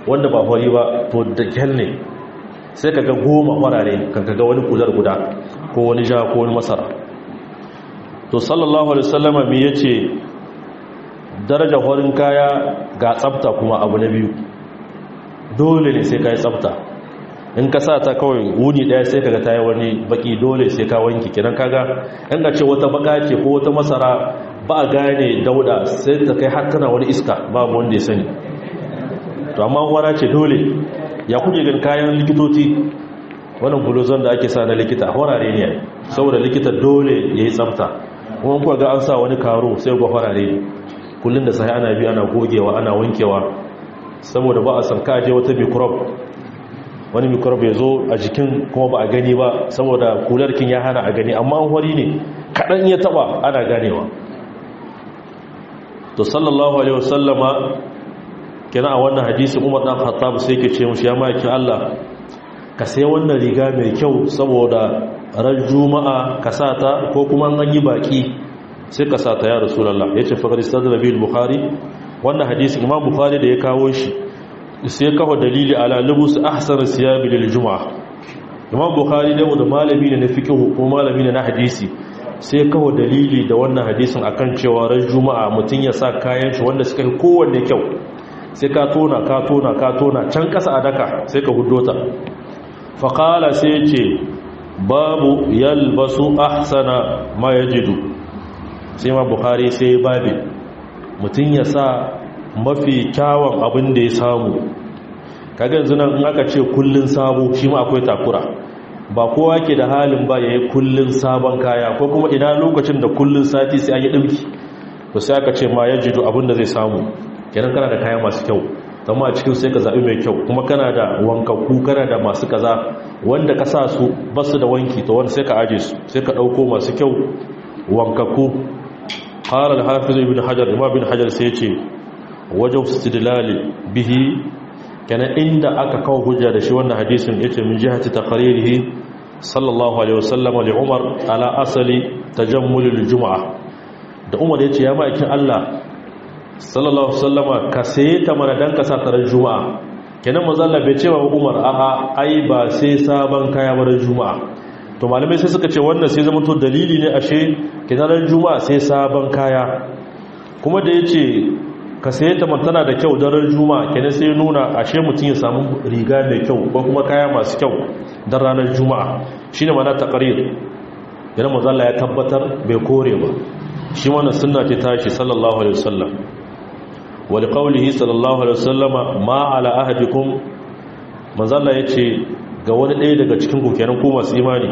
wanda ba hori ba to da kyal ne sai ka ga goma farare kan ka ga wani kuzar guda ko wani ja ko wani masara. To sallallahu alaihi wasallama me yace daraja horin kaya ga tsafta kuma abu na biyu dole ne sai kai tsafta. In ka sa ta kawai wuni daya sai kaga tayi wani baki dole sai ka wanki kidan kaga in ka ce wata baka ce ko wata masara ba a gane dauda sai ta kai har tana wani iska babu wanda ya sani. To amma wara ce dole ya kuje gan kayan likitoci wannan bulozon da ake sa na likita horare ne saboda likita dole yayi tsafta. Kuma kuwa ga an sa wani karo sai ga horare kullun da sai ana bi ana gogewa ana wankewa saboda ba a san kaje wata microbe wani microbe ya zo a jikin kuma ba a gani ba saboda kularkin ya hana a gani amma an hori ne kaɗan ya taba ana ganewa. To sallallahu alaihi wasallama kina a wannan hadisi Umar dan Khattab sai yake ce mushi ya maki Allah ka sai wannan riga mai kyau saboda ran juma'a ka sata ko kuma an yi baki sai ka sata ya rasulullah. Yace fa qadistadra bil bukhari wannan hadisi Imam Bukhari da ya kawo shi sai kawo dalili ala lubus ahsan siyabi lil juma'a. Imam Bukhari da wanda malami ne na fiqh ko malami ne na hadisi sai kawo dalili da wannan hadisin akan cewa ran juma'a mutun ya sa kayan shi wanda suka yi kowanne kyau sai ka tona ka tona ka tona can kasa a daka sai ka huddota. Fa qala sai ce babu yalbasu ahsana ma yajidu. Sai Imam Bukhari sai babu mutun ya sa mafi kyawun abin da ya samu. Kaga yanzu nan in aka ce kullun sabo shi ma akwai takura ba kowa ke da halin ba yayi kullun sabon kaya ko kuma ina lokacin da kullun sati sai an yi dinki to sai aka ce ma yajidu abin da zai samu kenan kana da kaya masu kyau amma a cikin sai ka zabi mai kyau kuma kana da wankakku kana da masu kaza wanda ka sa su basu da wanki to wanda sai ka aje su sai ka dauko masu kyau wankakku. qala al-hafiz ibn hajar imam ibn hajar sai ya ce wajen istidlali bihi kana inda aka kawo hujja da shi wannan hadisin yace min jihati taqririhi sallallahu alaihi wasallam li umar ala asali tajammul al-jum'a da umar yace ya ma'aikin Allah sallallahu alaihi wasallam ka sai ta mana dan ka sa tarar juma'a kenan manzo Allah bai ce wa umar a'a ai ba sai sabon kaya ba juma'a. To malamai sai suka ce wannan sai zama to dalili ne ashe kenan juma'a sai sabon kaya kuma da yace ka saye ta tana da kyau daren juma'a kenan sai nuna ashe mutum ya samu riga mai kyau ko kuma kaya masu kyau dan ranar juma'a shine mana taqrir yana manzo Allah ya tabbatar bai kore ba shi wannan sunna ce tashi sallallahu alaihi wasallam wa liqaulihi sallallahu alaihi wasallama ma ala ahadikum manzo Allah yace ga wani ɗaya daga cikin ku kenan ko masu imani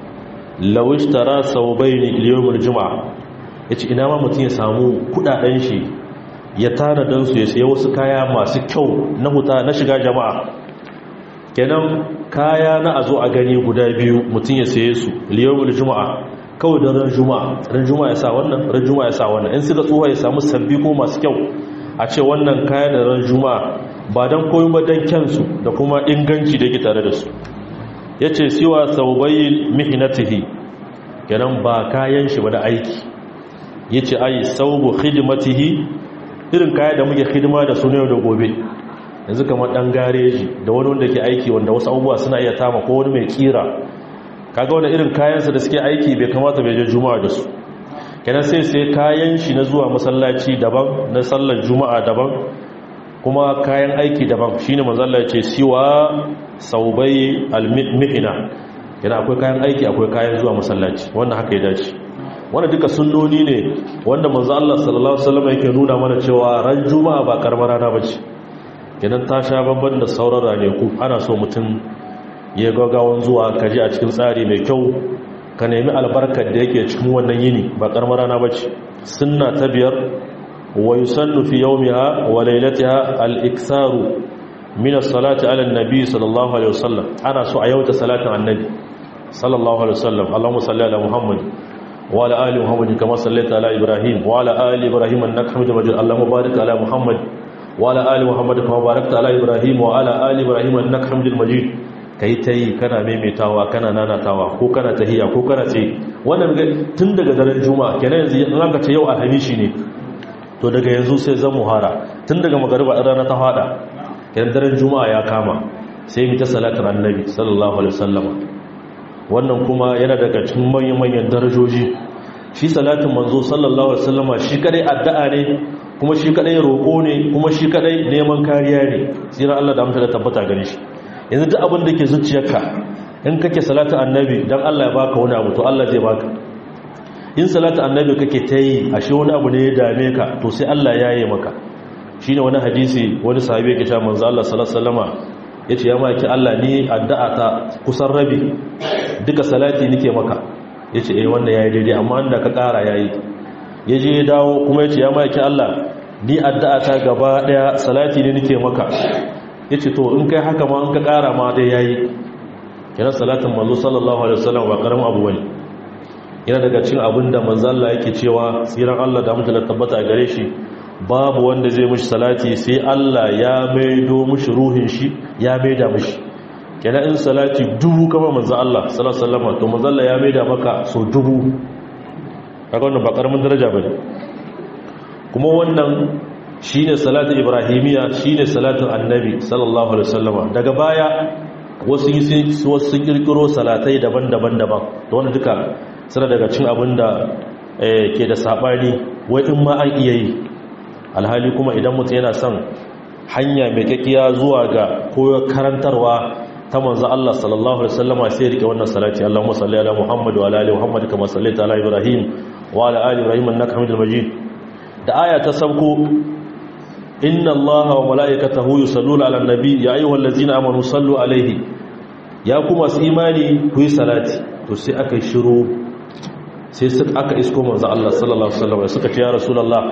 law ishtara sawbayni liyawmil juma'a yace ina ma mutum ya samu kudaden shi ya tana don su ya sayi wasu kaya masu kyau na huta na shiga jama'a kenan kaya na a zo a gani guda biyu mutum ya saye su liyawul juma'a kawai don ran juma'a ran juma'a ya sa wannan ran juma'a ya sa wannan in suka tsoha ya samu sabbi ko masu kyau a ce wannan kaya da ran juma'a ba don koyi ba don kyansu da kuma inganci da yake tare da su ya ce siwa saubayi mihinatihi kenan ba kayan shi ba da aiki ya ce ai saubu hidimatihi irin kaya da muke hidima da su ne da gobe yanzu kamar dan gareji da wani wanda ke aiki wanda wasu abubuwa suna iya tama ko wani mai kira kaga wani irin kayansa da suke aiki bai kamata bai je juma'a da su kenan sai sai kayan shi na zuwa masallaci daban na sallar juma'a daban kuma kayan aiki daban shine manzo Allah ya ce siwa saubai almihina kenan akwai kayan aiki akwai kayan zuwa masallaci wannan haka ya dace. Wanda duka sunnoni ne wanda manzo Allah sallallahu alaihi wasallam yake nuna mana cewa ran juma'a ba karamar rana bace kenan ta sha babban da sauran raneku ana so mutum ya gaggawan zuwa kaji a cikin tsari mai kyau ka nemi albarkar da yake cikin wannan yini ba karamar rana bace. Sunna ta biyar wa yusannu fi yawmiha wa laylatiha al-iktharu min as-salati ala an-nabi sallallahu alaihi wasallam ana so a yauta salatin annabi sallallahu alaihi wasallam Allahumma salli ala Muhammad وعلى آل محمد كما صليت على إبراهيم وعلى آل إبراهيم إنك حميد مجيد اللهم بارك على محمد وعلى آل محمد كما باركت على إبراهيم وعلى آل إبراهيم إنك حميد مجيد kai tayi kana maimaitawa kana nanatawa ko kana tahiyya ko kana tsaye wannan tun daga daren juma'a kenan yanzu in aka ce yau alhamishi ne to daga yanzu sai zan muhara tun daga magariba rana ta fada kiran daren juma'a ya kama sai mu ta salatin annabi sallallahu alaihi wasallam wannan kuma yana daga cikin manyan manyan darajoji shi salatin manzo sallallahu alaihi wasallam shi kadai addu'a ne kuma shi kadai roƙo ne kuma shi kadai neman kariya ne tsira Allah da mutunta tabbata gare shi yanzu duk abin da ke zuciyarka in kake salatin annabi dan Allah ya baka wani abu to Allah zai baka in salatin annabi kake tayi ashe wani abu ne ya dame ka to sai Allah ya yi maka shine wani hadisi wani sahabi yake cewa manzo Allah sallallahu alaihi wasallama yace ya maki Allah ni addu'a ta kusan rabi duka salati nake maka yace eh wannan yayi daidai amma inda ka ƙara yayi yaje ya dawo kuma yace ya maki Allah ni addu'a ta gaba daya salati ne nake maka yace to in kai haka ma in ka ƙara ma dai yayi kira salatin manzo sallallahu alaihi wasallam ba karamin abu bane yana daga cikin abinda manzo Allah yake cewa tsiran Allah da mutunta tabbata gare shi babu wanda zai mushi salati sai Allah ya maido mushi ruhin shi ya maida mushi kenan in salati dubu kama manzo Allah sallallahu alaihi wasallam to manzo Allah ya maida maka so dubu kaga wannan ba karamin daraja bane kuma wannan shine salatin ibrahimiya shine salatin annabi sallallahu alaihi wasallam daga baya wasu wasu sun kirkiro salatai daban-daban daban to wannan duka suna daga cikin abinda ke da sabani wai in ma an iya yi alhali kuma idan mutum yana son hanya mai kakkiya zuwa ga koyo karantarwa ta manzo Allah sallallahu alaihi wasallam sai rike wannan salati Allahumma salli ala Muhammad wa ala ali Muhammad kama sallaita ala Ibrahim wa ala ali Ibrahim innaka Hamidul Majid da aya ta sabko inna Allaha wa malaikatahu yusalluna ala nabi ya ayyuhallazina amanu sallu alaihi ya kuma su imani ku yi salati to sai aka shiru sai aka isko manzo Allah sallallahu alaihi wasallam suka ce ya rasulullah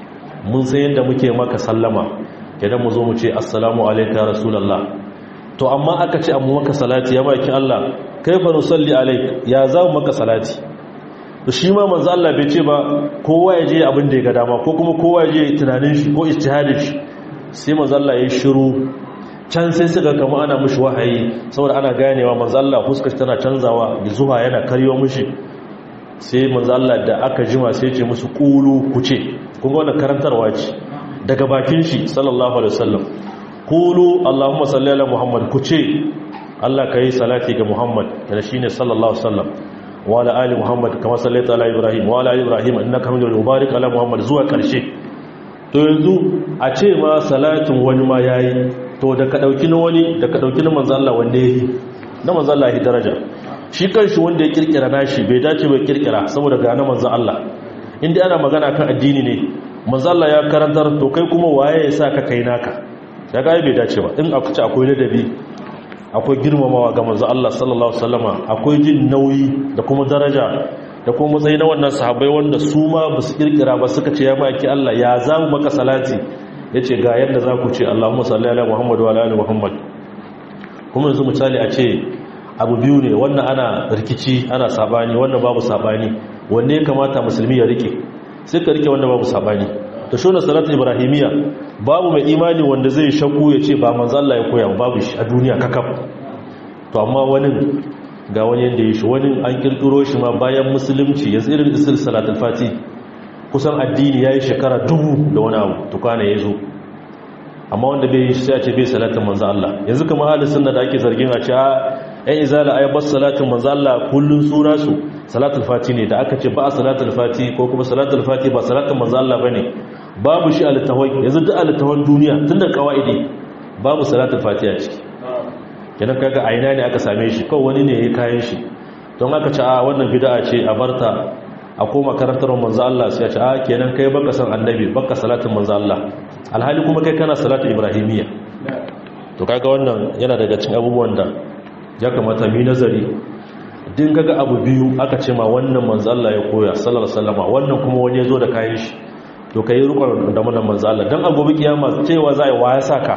mun san yadda muke maka sallama idan mu zo mu ce assalamu alayka rasulullah to amma aka ce amma maka salati ya baki Allah kaifa nusalli alayk ya za mu maka salati to shi ma manzo Allah bai ce ba kowa ya je abin da ya ga dama ko kuma kowa ya je tunanin shi ko ijtihadin shi sai manzo Allah ya shiru can sai suka kama ana mishi wahayi saboda ana ganewa manzo Allah fuskar tana canzawa zuwa yana karyo mishi sai manzo Allah da aka jima sai ce musu qulu kuce kun ga wannan karantarwa ce daga bakin shi sallallahu alaihi wasallam qulu allahumma salli ala muhammad kuce Allah kai salati ga muhammad da shine sallallahu alaihi wasallam wa ala ali muhammad kama sallaita ala ibrahim wa ala ali ibrahim innaka hamidul mubarak ala muhammad zuwa karshe to yanzu a ce ma salatin wani ma yayi to da ka dauki na wani da ka dauki na manzo Allah wanda yake na manzo Allah ya daraja shi kanshi wanda ya kirkira nashi bai dace bai kirkira saboda ga na manzo Allah inda ana magana kan addini ne manzo Allah ya karantar to kai kuma waye ya saka kai naka ya ga bai dace ba in aka ci akwai ladabi akwai girmamawa ga manzo Allah sallallahu alaihi wasallama akwai jin nauyi da kuma daraja da kuma matsayi na wannan sahabbai wanda su ma ba su kirkira ba suka ce ya baki Allah ya zamu maka salati yace ga yanda za ku ce Allahumma salli ala Muhammad wa ala ali Muhammad kuma yanzu misali a ce abu biyu ne wannan ana rikici ana sabani wannan babu sabani wanne ya kamata musulmi ya rike sai ka rike wanda babu sabani to shona salatu ibrahimiya babu mai imani wanda zai shakku ya ce ba manzo Allah ya koya babu shi a duniya kakaf to amma wani ga wani yanda ya shi wani an kirkiro shi ma bayan musulunci yanzu irin isil salatul fati kusan addini yayi shekara dubu da wani abu to kana yazo amma wanda bai yi sai a ce bai salatin manzo Allah yanzu kamar halin sunna da ake zargin a ce ai izala ay bas salatin manzo Allah kullun sura su salatul fati ne da aka ce ba salatul fati ko kuma salatul fati ba salatin manzo Allah bane babu shi al-tawai yanzu duk al-tawan duniya tunda kawaidi babu salatul fati a ciki kenan kaga aina ne aka same shi kawai wani ne yayi kayan shi don aka ce a wannan bid'a ce a barta a koma karantar manzo Allah sai ya ce a kenan kai baka san annabi baka salatin manzo Allah alhali kuma kai kana salatu ibrahimiyya to kaga wannan yana daga cikin abubuwan da ya kamata mu nazari din kaga abu biyu aka ce ma wannan manzo Allah ya koya sallallahu alaihi wasallam wannan kuma wani yazo da kayan shi to kai rukun da wannan manzo Allah dan agobi kiyama cewa zai waya saka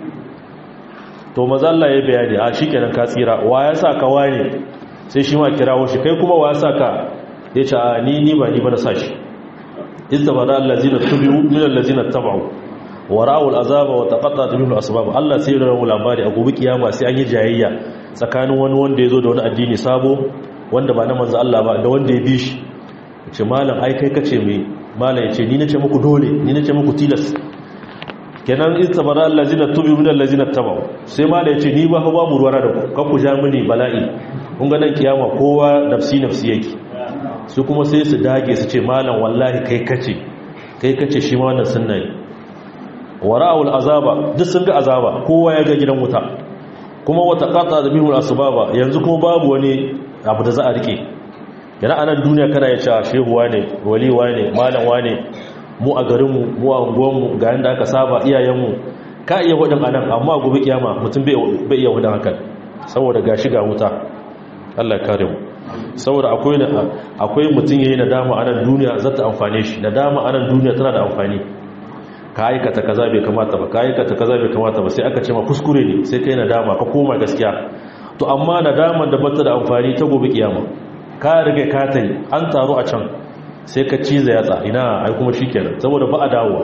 to manzo Allah ya bayani a shikenan ka tsira waya saka wani sai shi ma kirawo shi kai kuma waya saka yace a ni ni ba ni ba na sashi istabara allazina tubu min allazina tabu wa ra'ul azaba wa taqatta'at bihim al-asbab Allah sai ya rawu labari a gobe kiyama sai an yi jayayya tsakanin wani wanda yazo da wani addini sabo wanda ba na manzo Allah ba da wanda ya bi shi ce malam ai kai kace me malam yace ni nace muku dole ni nace muku tilas kenan istabara allazina tubi min allazina tabu sai ma da yace ni ba fa babu ruwa da ku kan ku ja mini bala'i kun ga nan kiyama kowa nafsi nafsi yake su kuma sai su dage su ce malam wallahi kai kace kai kace shi ma wannan sunna ne wara'ul azaba duk sun ga azaba kowa ya ga gidan wuta kuma wata qata da bihul asbaba yanzu kuma babu wani abu da za a rike yana anan duniya kana ya ce shehuwa ne waliwa ne malam wane mu a garinmu mu a unguwanmu ga yanda aka saba iyayenmu ka iya hudun anan amma gobe kiyama mutum bai iya hudun hakan saboda gashi ga wuta Allah ya kare mu saboda akwai akwai mutum yayi nadama anan duniya za ta amfane shi nadama anan duniya tana da amfani ka aikata kaza bai kamata ba ka aikata kaza bai kamata ba sai aka ce ma kuskure ne sai kai nadama ka koma gaskiya to amma nadaman da bata da amfani ta gobe kiyama ka rige ka tai an taro a can sai ka ciza yatsa ina ai kuma shikenan saboda ba a dawo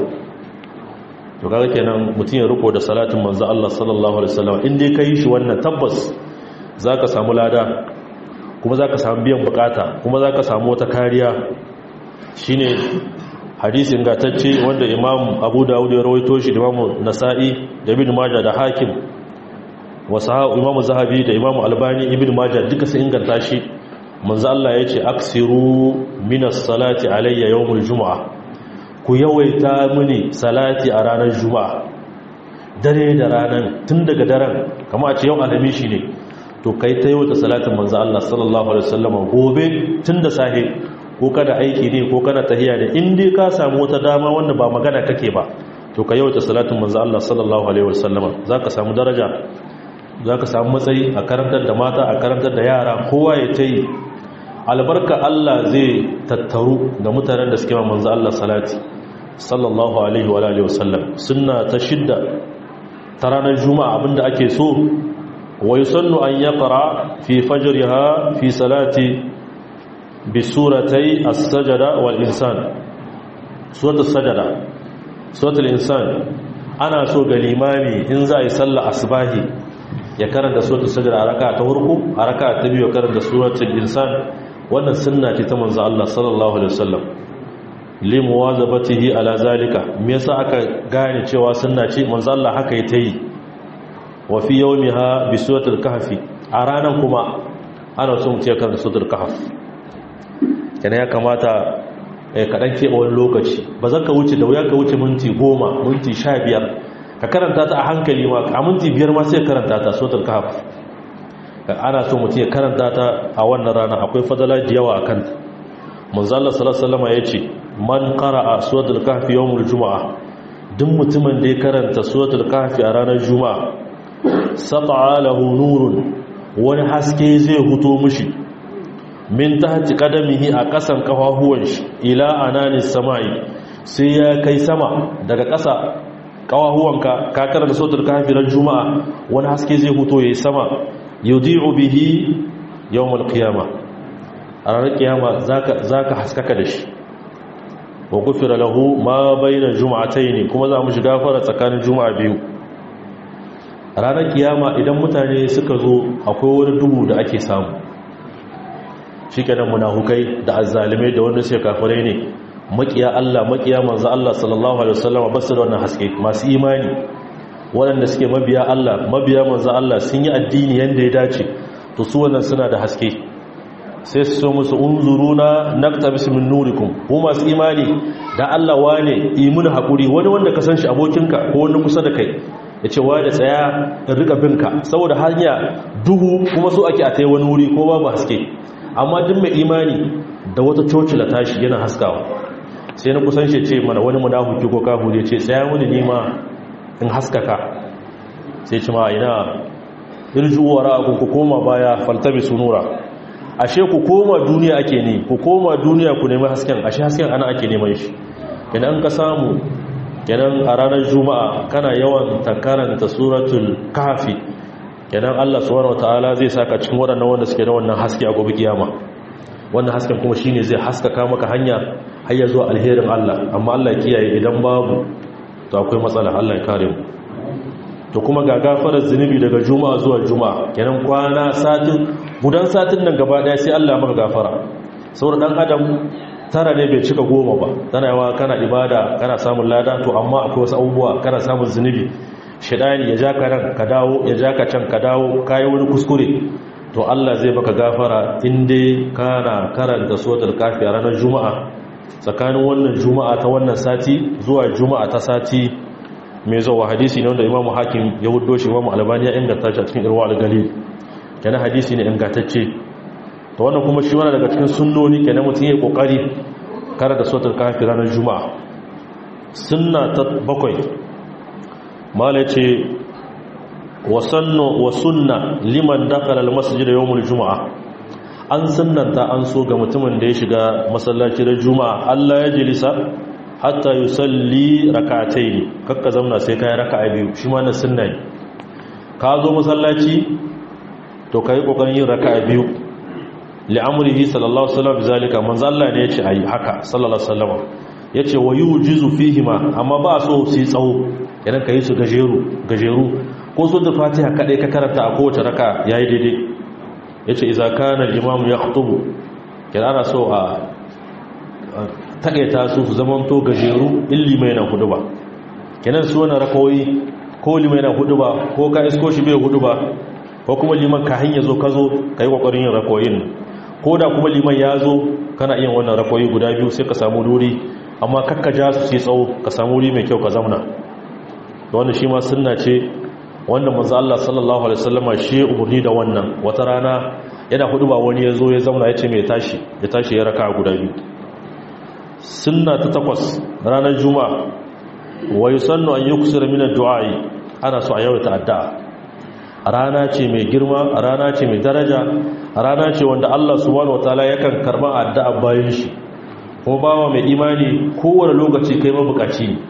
to kaga kenan mutum ya riko da salatin manzo Allah sallallahu alaihi wasallam in dai kai shi wannan tabbas zaka samu lada kuma zaka samu biyan bukata kuma zaka samu wata kariya shine hadisin gatacce wanda Imam Abu Dawud ya rawaito shi da Imam Nasa'i da Ibn Majah da Hakim wa sahabu Imam Zahabi da Imam Albani Ibn Majah duka sun inganta shi manzo Allah yace aksiru minas salati alayya yawmul jumu'ah ku yawaita mini salati a ranar juma'a dare da ranar tun daga daren kamar a ce yau alhamishi ne to kai ta yawaita salatin manzo Allah sallallahu alaihi wasallam gobe tun da safe ko kada aiki ne ko kana tahiya ne in dai ka samu wata dama wanda ba magana kake ba to ka yawaita salatin manzo Allah sallallahu alaihi wasallam zaka samu daraja zaka samu matsayi a karantar da mata a karantar da yara kowa ya tayi albarka Allah zai tattaru da mutanen da suke ma manzo Allah salati sallallahu alaihi wa alihi wasallam sunna ta shidda ta ranar juma'a abinda ake so wa yusannu an yaqra fi fajriha fi salati bi suratay as-sajda wal insan suratul sajda suratul insan ana so ga limami in za yi sallar asbahi ya karanta suratul sajda a raka'a ta farko a raka'a ta biyu ya karanta suratul insan wannan sunna ce ta manzo Allah sallallahu alaihi wasallam li muwazabatihi ala zalika me yasa aka gane cewa sunna ce manzo Allah haka yake yi wa fi yawmiha bi suratul kahfi a ranan kuma ana so mu ce kan suratul kahf kana ya kamata eh kadan ke wani lokaci ba zan ka wuce da wuya ka wuce minti goma minti sha biyar ka karanta ta a hankali ma a minti biyar ma sai karanta ta suratul kahf ana so mutum ya karanta ta a wannan rana akwai fadala da yawa akan ta manzo Allah sallallahu alaihi wasallam yace man qara'a suratul kahfi yawmul jumu'ah duk mutumin da ya karanta suratul kahfi a ranar juma'a sata'a lahu nurun wani haske zai huto mishi min tahti qadamihi a kasan kafafuwan shi ila ananis samai sai ya kai sama daga kasa kafafuwanka ka karanta suratul kahfi ran juma'a wani haske zai huto yayi sama yudi'u bihi yawmul qiyamah a ranar kiyama zaka zaka haskaka da shi wa gufira lahu ma bayna jum'atayn kuma za mu shiga fara tsakanin juma'a biyu ranar kiyama idan mutane suka zo akwai wani duhu da ake samu shikenan munafukai da azzalimai da wanda suke kafirai ne makiya Allah makiya manzo Allah sallallahu alaihi wasallam basu da wannan haske masu imani waɗanda suke mabiya Allah mabiya manzo Allah sun yi addini yanda ya dace to su wannan suna da haske sai su so musu unzuruna naktabis min nurikum ko masu imani da Allah wane imuni hakuri wani wanda ka san shi abokinka ko wani kusa da kai yace wa da tsaya in rika binka saboda hanya duhu kuma so ake a tayi wani wuri ko babu haske amma duk mai imani da wata coci la tashi yana haskawa sai na kusan shi ce mana wani munafiki ko kafiri yace tsaya wani nima in haskaka sai ce ma ina irju wara ku koma baya faltabisu nura ashe ku koma duniya ake ne ku koma duniya ku nemi hasken ashe hasken ana ake neman shi idan ka samu kenan a ranar juma'a kana yawan takaranta suratul kahfi kenan Allah subhanahu wataala zai saka cikin waɗannan wanda suke da wannan haske a gobe kiyama wannan hasken kuma shine zai haskaka maka hanya har ya zuwa alherin Allah amma Allah ya kiyaye idan babu to akwai matsala Allah ya kare mu to kuma ga gafarar zunubi daga juma'a zuwa juma'a kenan kwana satin gudan satin nan gaba daya sai Allah maka gafara saboda dan adam tara ne bai cika goma ba, tana yawa kana ibada kana samun lada to amma akwai wasu abubuwa kana samun zunubi, shedani ya ja ka nan ka dawo ya ja ka can ka dawo kayi wani kuskure, to Allah zai baka gafara inda kana karanta suratul kafi a ranar juma'a tsakanin wannan juma'a ta wannan sati zuwa juma'a ta sati mai zuwa. Hadisi ne wanda Imam Hakim ya wuddo shi, Imam Albani ya inganta shi a cikin Irwa al-Galil, kenan hadisi ne ingantacce. to wannan kuma shi wani daga cikin sunnoni kenan mutum ya kokari karanta suratul kafi ranar juma'a. Sunna ta bakwai mala ce wa sunna liman dakhala al-masjid yawm al-jum'a, an sunnanta an so ga mutumin da ya shiga masallaci da juma'a Allah ya jilisa hatta yusalli rak'atayn, kakka zauna sai kai raka'a biyu, shi ma na sunna ne. Ka zo masallaci to kai kokarin yin raka'a biyu li'amrihi sallallahu alaihi wasallam bizalika, manzo Allah ne yace ayi haka sallallahu alaihi wasallam, yace wa yujizu fihima, amma ba so su tsawo, idan kai su gajeru gajeru ko su da Fatiha kadai ka karanta a kowace raka yayi daidai. yace idza kana al-imam yakhutubu, kira ana so a takaita su su zaman to gajeru illi mai na huduba, kenan su wannan rakawoyi ko limai na huduba ko ka isko shi bai huduba ko kuma liman ka hanya zo ka zo kai kokarin yin rakawoyin, ko da kuma liman ya zo kana yin wannan rakawoyi guda biyu sai ka samu wuri, amma kakka ja su sai tsawo, ka samu wuri mai kyau ka zauna. to wannan shi ma sunna ce wanda manzo Allah sallallahu alaihi wasallama shi umurni da wannan. Wata rana yana hudu ba wani yazo ya zauna yace mai tashi ya tashi ya raka guda biyu. Sunna ta takwas ranar juma'a wa yusannu an yuksira min ad-du'a, ana so a yawaita addu'a. Rana ce mai girma, rana ce mai daraja, rana ce wanda Allah subhanahu wataala yakan karba addu'a bayan shi, kuma bawa mai imani kowane lokaci kai mabukaci ne.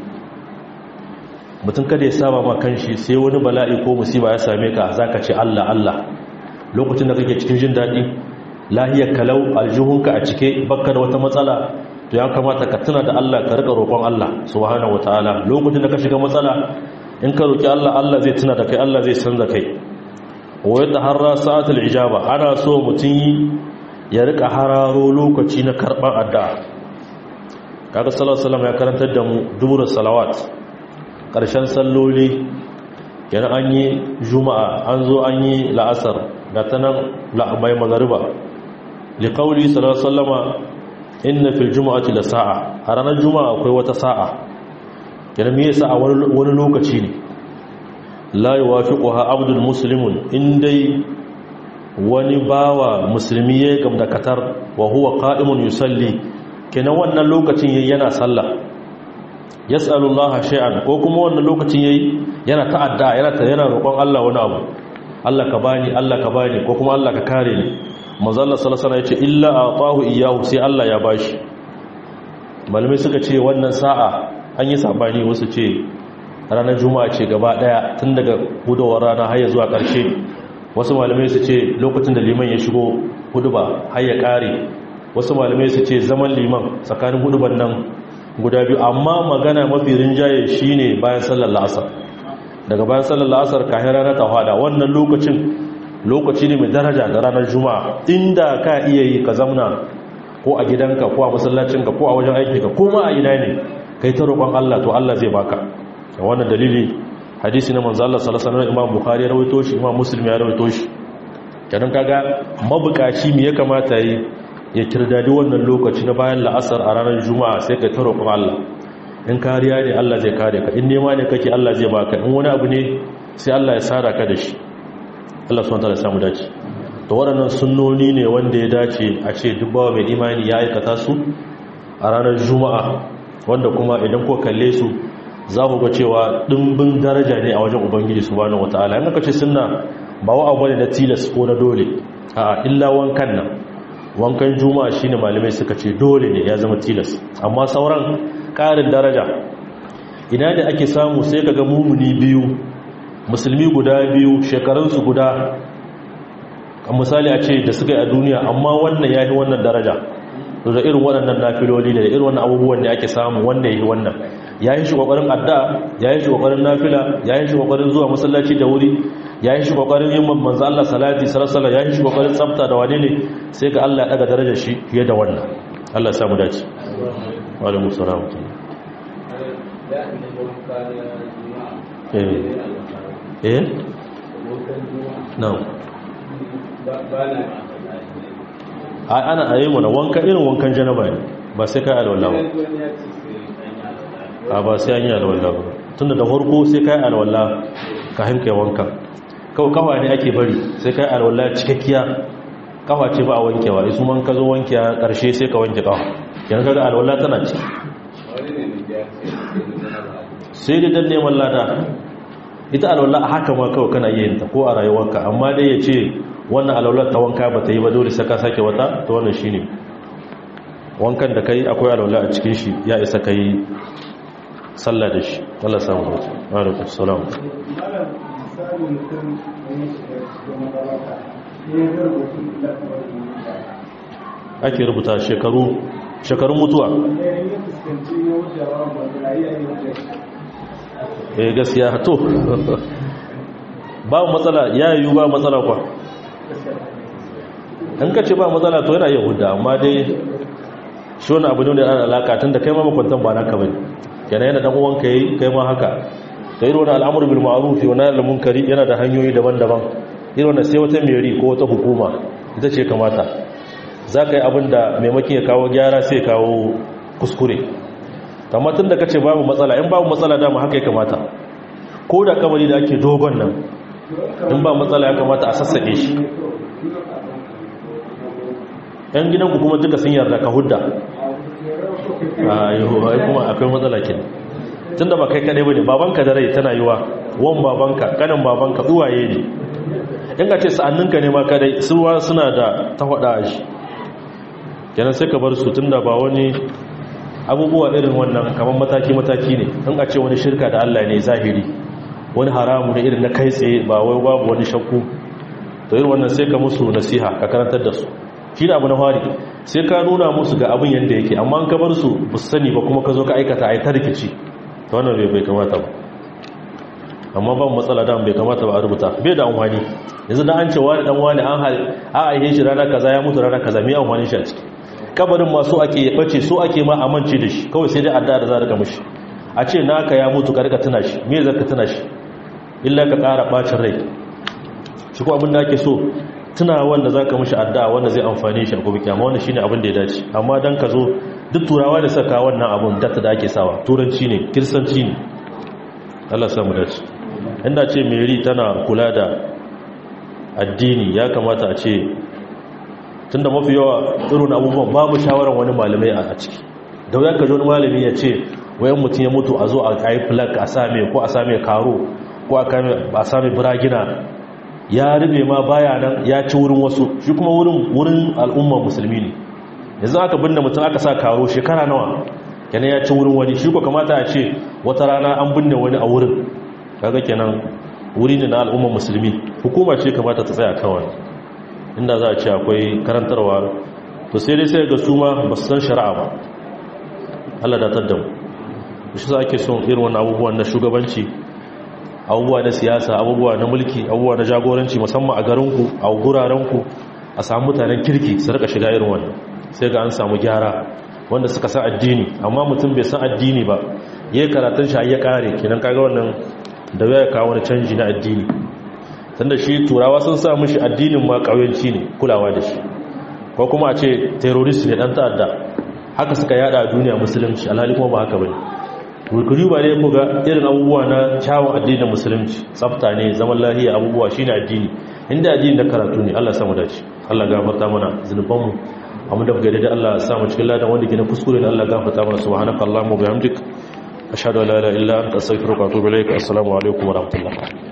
Mutum kada ya saba ma kanshi sai wani bala'i ko musiba ya same ka zaka ce Allah Allah, lokacin da kake cikin jin daɗi lahiyar kalau aljihunka a cike bakka da wata matsala, to ya kamata ka tuna da Allah, ka rika roƙon Allah subhanahu wataala. Lokacin da ka shiga matsala in ka roƙi Allah, Allah zai tuna da kai, Allah zai san da kai. wa yataharra sa'atul ijaba, ana so mutum ya rika hararo lokaci na karɓar addu'a. kaga sallallahu alaihi wasallam ya karantar da mu dubur salawat, ƙarshen salloli, yana an yi juma'a an zo an yi la'asar da ta nan mai magariba, liƙauli sallallahu alaihi wasallama inna fil juma'ati la sa'a, a ranar juma'a akwai wata sa'a, yana me yasa a wani lokaci ne la yuwafiquha abdul muslimun, indai wani bawa musulmi ya gamda katar wa huwa qa'imun yusalli, kenan wannan lokacin yana sallah, yas'alullaha shay'an, ko kuma wannan lokacin yayi yana ta'adda yana ta yana roƙon Allah wani abu, Allah ka bani Allah ka bani ko kuma Allah ka kare ni. Manzo Allah sallallahu alaihi wasallam yace illa atahu iyyahu, sai Allah ya bashi. Malamai suka ce wannan sa'a an yi sabani, wasu ce ranar juma'a ce gaba daya tun daga hudowar rana har ya zuwa ƙarshe, wasu malamai su ce lokacin da liman ya shigo huduba har ya kare, wasu malamai su ce zaman liman tsakanin huduban nan guda biyu, amma magana mafi rinjaye shine bayan sallar la'asar. Daga bayan sallar la'asar kafin rana ta hada, wannan lokacin lokaci ne mai daraja da ranar juma'a, inda ka iya yi ka zauna ko a gidanka ko a masallacinka ko a wajen aikinka ko ma a ina ne kai ta roƙon Allah, to Allah zai baka. Wannan dalili hadisi na manzo Allah sallallahu alaihi wasallam, Imam Bukhari ya rawaito shi, Imam Muslim ya rawaito shi. Kadan kaga mabukaci me ya kamata yi ya kirdadi wannan lokaci na bayan la'asar a ranar juma'a, sai ka taro kuma Allah. In kariya ne Allah zai kare ka, in nema ne kake Allah zai baka, in wani abu ne sai Allah ya sara ka da shi. Allah subhanahu wataala ya samu dace. To waɗannan sunnoni ne wanda ya dace a ce duk bawa mai imani ya aikata su a ranar juma'a, wanda kuma idan ko kalle su za ku ga cewa dimbin daraja ne a wajen Ubangiji subhanahu wataala. In aka ce sunna ba wa abu ne na tilas ko na dole, a illa wankan nan, wankan juma'a shine malamai suka ce dole ne ya zama tilas, amma sauran ƙarin daraja. Ina da ake samu sai kaga mumuni biyu, musulmi guda biyu, shekarunsu guda, misali a ce da suka yi a duniya, amma wannan ya yi wannan daraja. To da irin waɗannan nafiloli da irin wannan abubuwan da ake samu, wanda ya yi wannan ya yi shi ƙoƙarin addu'a, ya yi shi ƙoƙarin nafila, ya yi shi ƙoƙarin zuwa masallaci da wuri, ya yi shi ƙoƙarin yin manzo Allah salati sallallahu, ya yi shi ƙoƙarin tsafta da wane ne, sai ga Allah ya daga darajar shi fiye da wannan. Allah ya samu dace. Wa alaikum salam. eh eh no a ana ayi mana wanka irin wankan janaba ne ba sai kai alwala ba a ba sai an yi alwala ba tunda da farko sai kai alwala ka hanke wanka kawai kawa ne ake bari sai kai alwala cikakkiya kafa ce ba a wankewa isu man ka zo wanke a ƙarshe sai ka wanke kafa yanzu kaga alwala tana ci sai dai dan neman lada ita alwala a haka ma kawai kana yin ta ko a rayuwarka amma dai ya ce wannan alwala ta wanka ba ta yi ba dole sai ka sake wata to wannan shine wankan da kai akwai alwala a cikin shi ya isa kai sallah da shi Allah samu mutu wa alaikum salam ake rubuta shekaru shekarun mutuwa eh gaskiya to ba matsala ya yiwu ba matsala kwa an kace ba matsala to yana yahuda amma dai shi wani abu ne da ana alaka tun da kai ma makwantan ba naka bane kenan yana dan uwanka yayi kai ma haka kai ruwan al'amru bil ma'ruf wa nahy anil munkari yana da hanyoyi daban-daban irin wannan sai wata meri ko wata hukuma ita ce kamata za ka yi abin da maimakon ya kawo gyara sai kawo kuskure amma tun da ka ce babu matsala in babu matsala dama haka ya kamata ko da kamari da ake dogon nan in ba matsala ya kamata a sassaƙe shi yan gidanku kuma duka sun yarda ka hudda a yi kuma akwai matsala ke tun da ba kai kaɗai ba ne babanka da rai tana yiwa wan babanka kanin babanka uwaye ne in ka ce sa'anninka ne ma kadai suwa suna da ta faɗa a shi kenan sai ka bar su tun da ba wani abubuwa irin wannan kamar mataki-mataki ne in a ce wani shirka da Allah ne zahiri wani haramu ne irin na kai tsaye ba wai babu wani shakku to irin wannan sai ka musu nasiha ka karantar da su shi da abu na fari sai ka nuna musu ga abin yadda yake amma an ka bar su ba su sani ba kuma ka zo ka aikata a yi ta rikici ta wannan bai kamata ba amma ban matsala da bai kamata ba a rubuta bai da amfani yanzu da an ce wani dan wani an a aihe shi rana kaza ya mutu rana kaza mai amfani shi a ciki kabarin masu ake ya bace so ake ma amince da shi kawai sai dai addu'a da za ka mishi a ce naka ya mutu ka rika tuna shi me zaka tuna shi illa ka ƙara bacin rai shi ko abin da ake so tuna wanda zaka mishi addu'a wanda zai amfane shi a gobe kiyama wannan shine abin da ya dace amma dan ka zo duk turawa da saka wannan abun data da ake sawa turanci ne kirsanci ne Allah samu dace inda ce Mary tana kula da addini ya kamata a ce tunda mafi yawa irin abubuwan babu shawaran wani malamai a ciki da wuya ka ji wani malami ya ce wayan mutum ya mutu a zo a kai flag a same ko a same karo ko a same biragina ya rube ma baya nan ya ci wurin wasu shi kuma wurin wurin al'umma musulmi ne yanzu aka binne mutum aka sa karo shekara nawa kenan ya ci wurin wani shi ko kamata a ce wata rana an binne wani a wurin kaga kenan wuri ne na al'umma musulmi hukuma ce kamata ta tsaya kawai inda za a ce akwai karantarwa to sai dai sai ga su ma ba su san shari'a ba Allah da tadda mu shi za ake son irin wannan abubuwan na shugabanci abubuwa na siyasa abubuwa na mulki abubuwa na jagoranci musamman a garinku a gurarenku a samu mutanen kirki su rika shiga irin wannan sai ga an samu gyara wanda suka san addini amma mutum bai san addini ba yayin karatun shi ya kare kenan kaga wannan da ya kawo wani canji na addini tunda shi turawa sun sa mishi addinin ma kauyanci ne kulawa da shi ko kuma a ce terrorist ne dan ta'adda haka suka yada a duniya musulunci alhali kuma ba haka bane wurkuri ba ne ku ga irin abubuwa na kyawun addinin musulunci tsafta ne zaman lahiya abubuwa shine addini inda addini da karatu ne Allah ya samu dace Allah gafarta mana zunubanmu amma da gare da Allah ya samu cikin ladan wanda ke na kuskure da Allah gafarta mana subhanakallahumma wa bihamdik ashhadu an la ilaha illa anta astaghfiruka wa atubu ilaik assalamu alaikum wa rahmatullah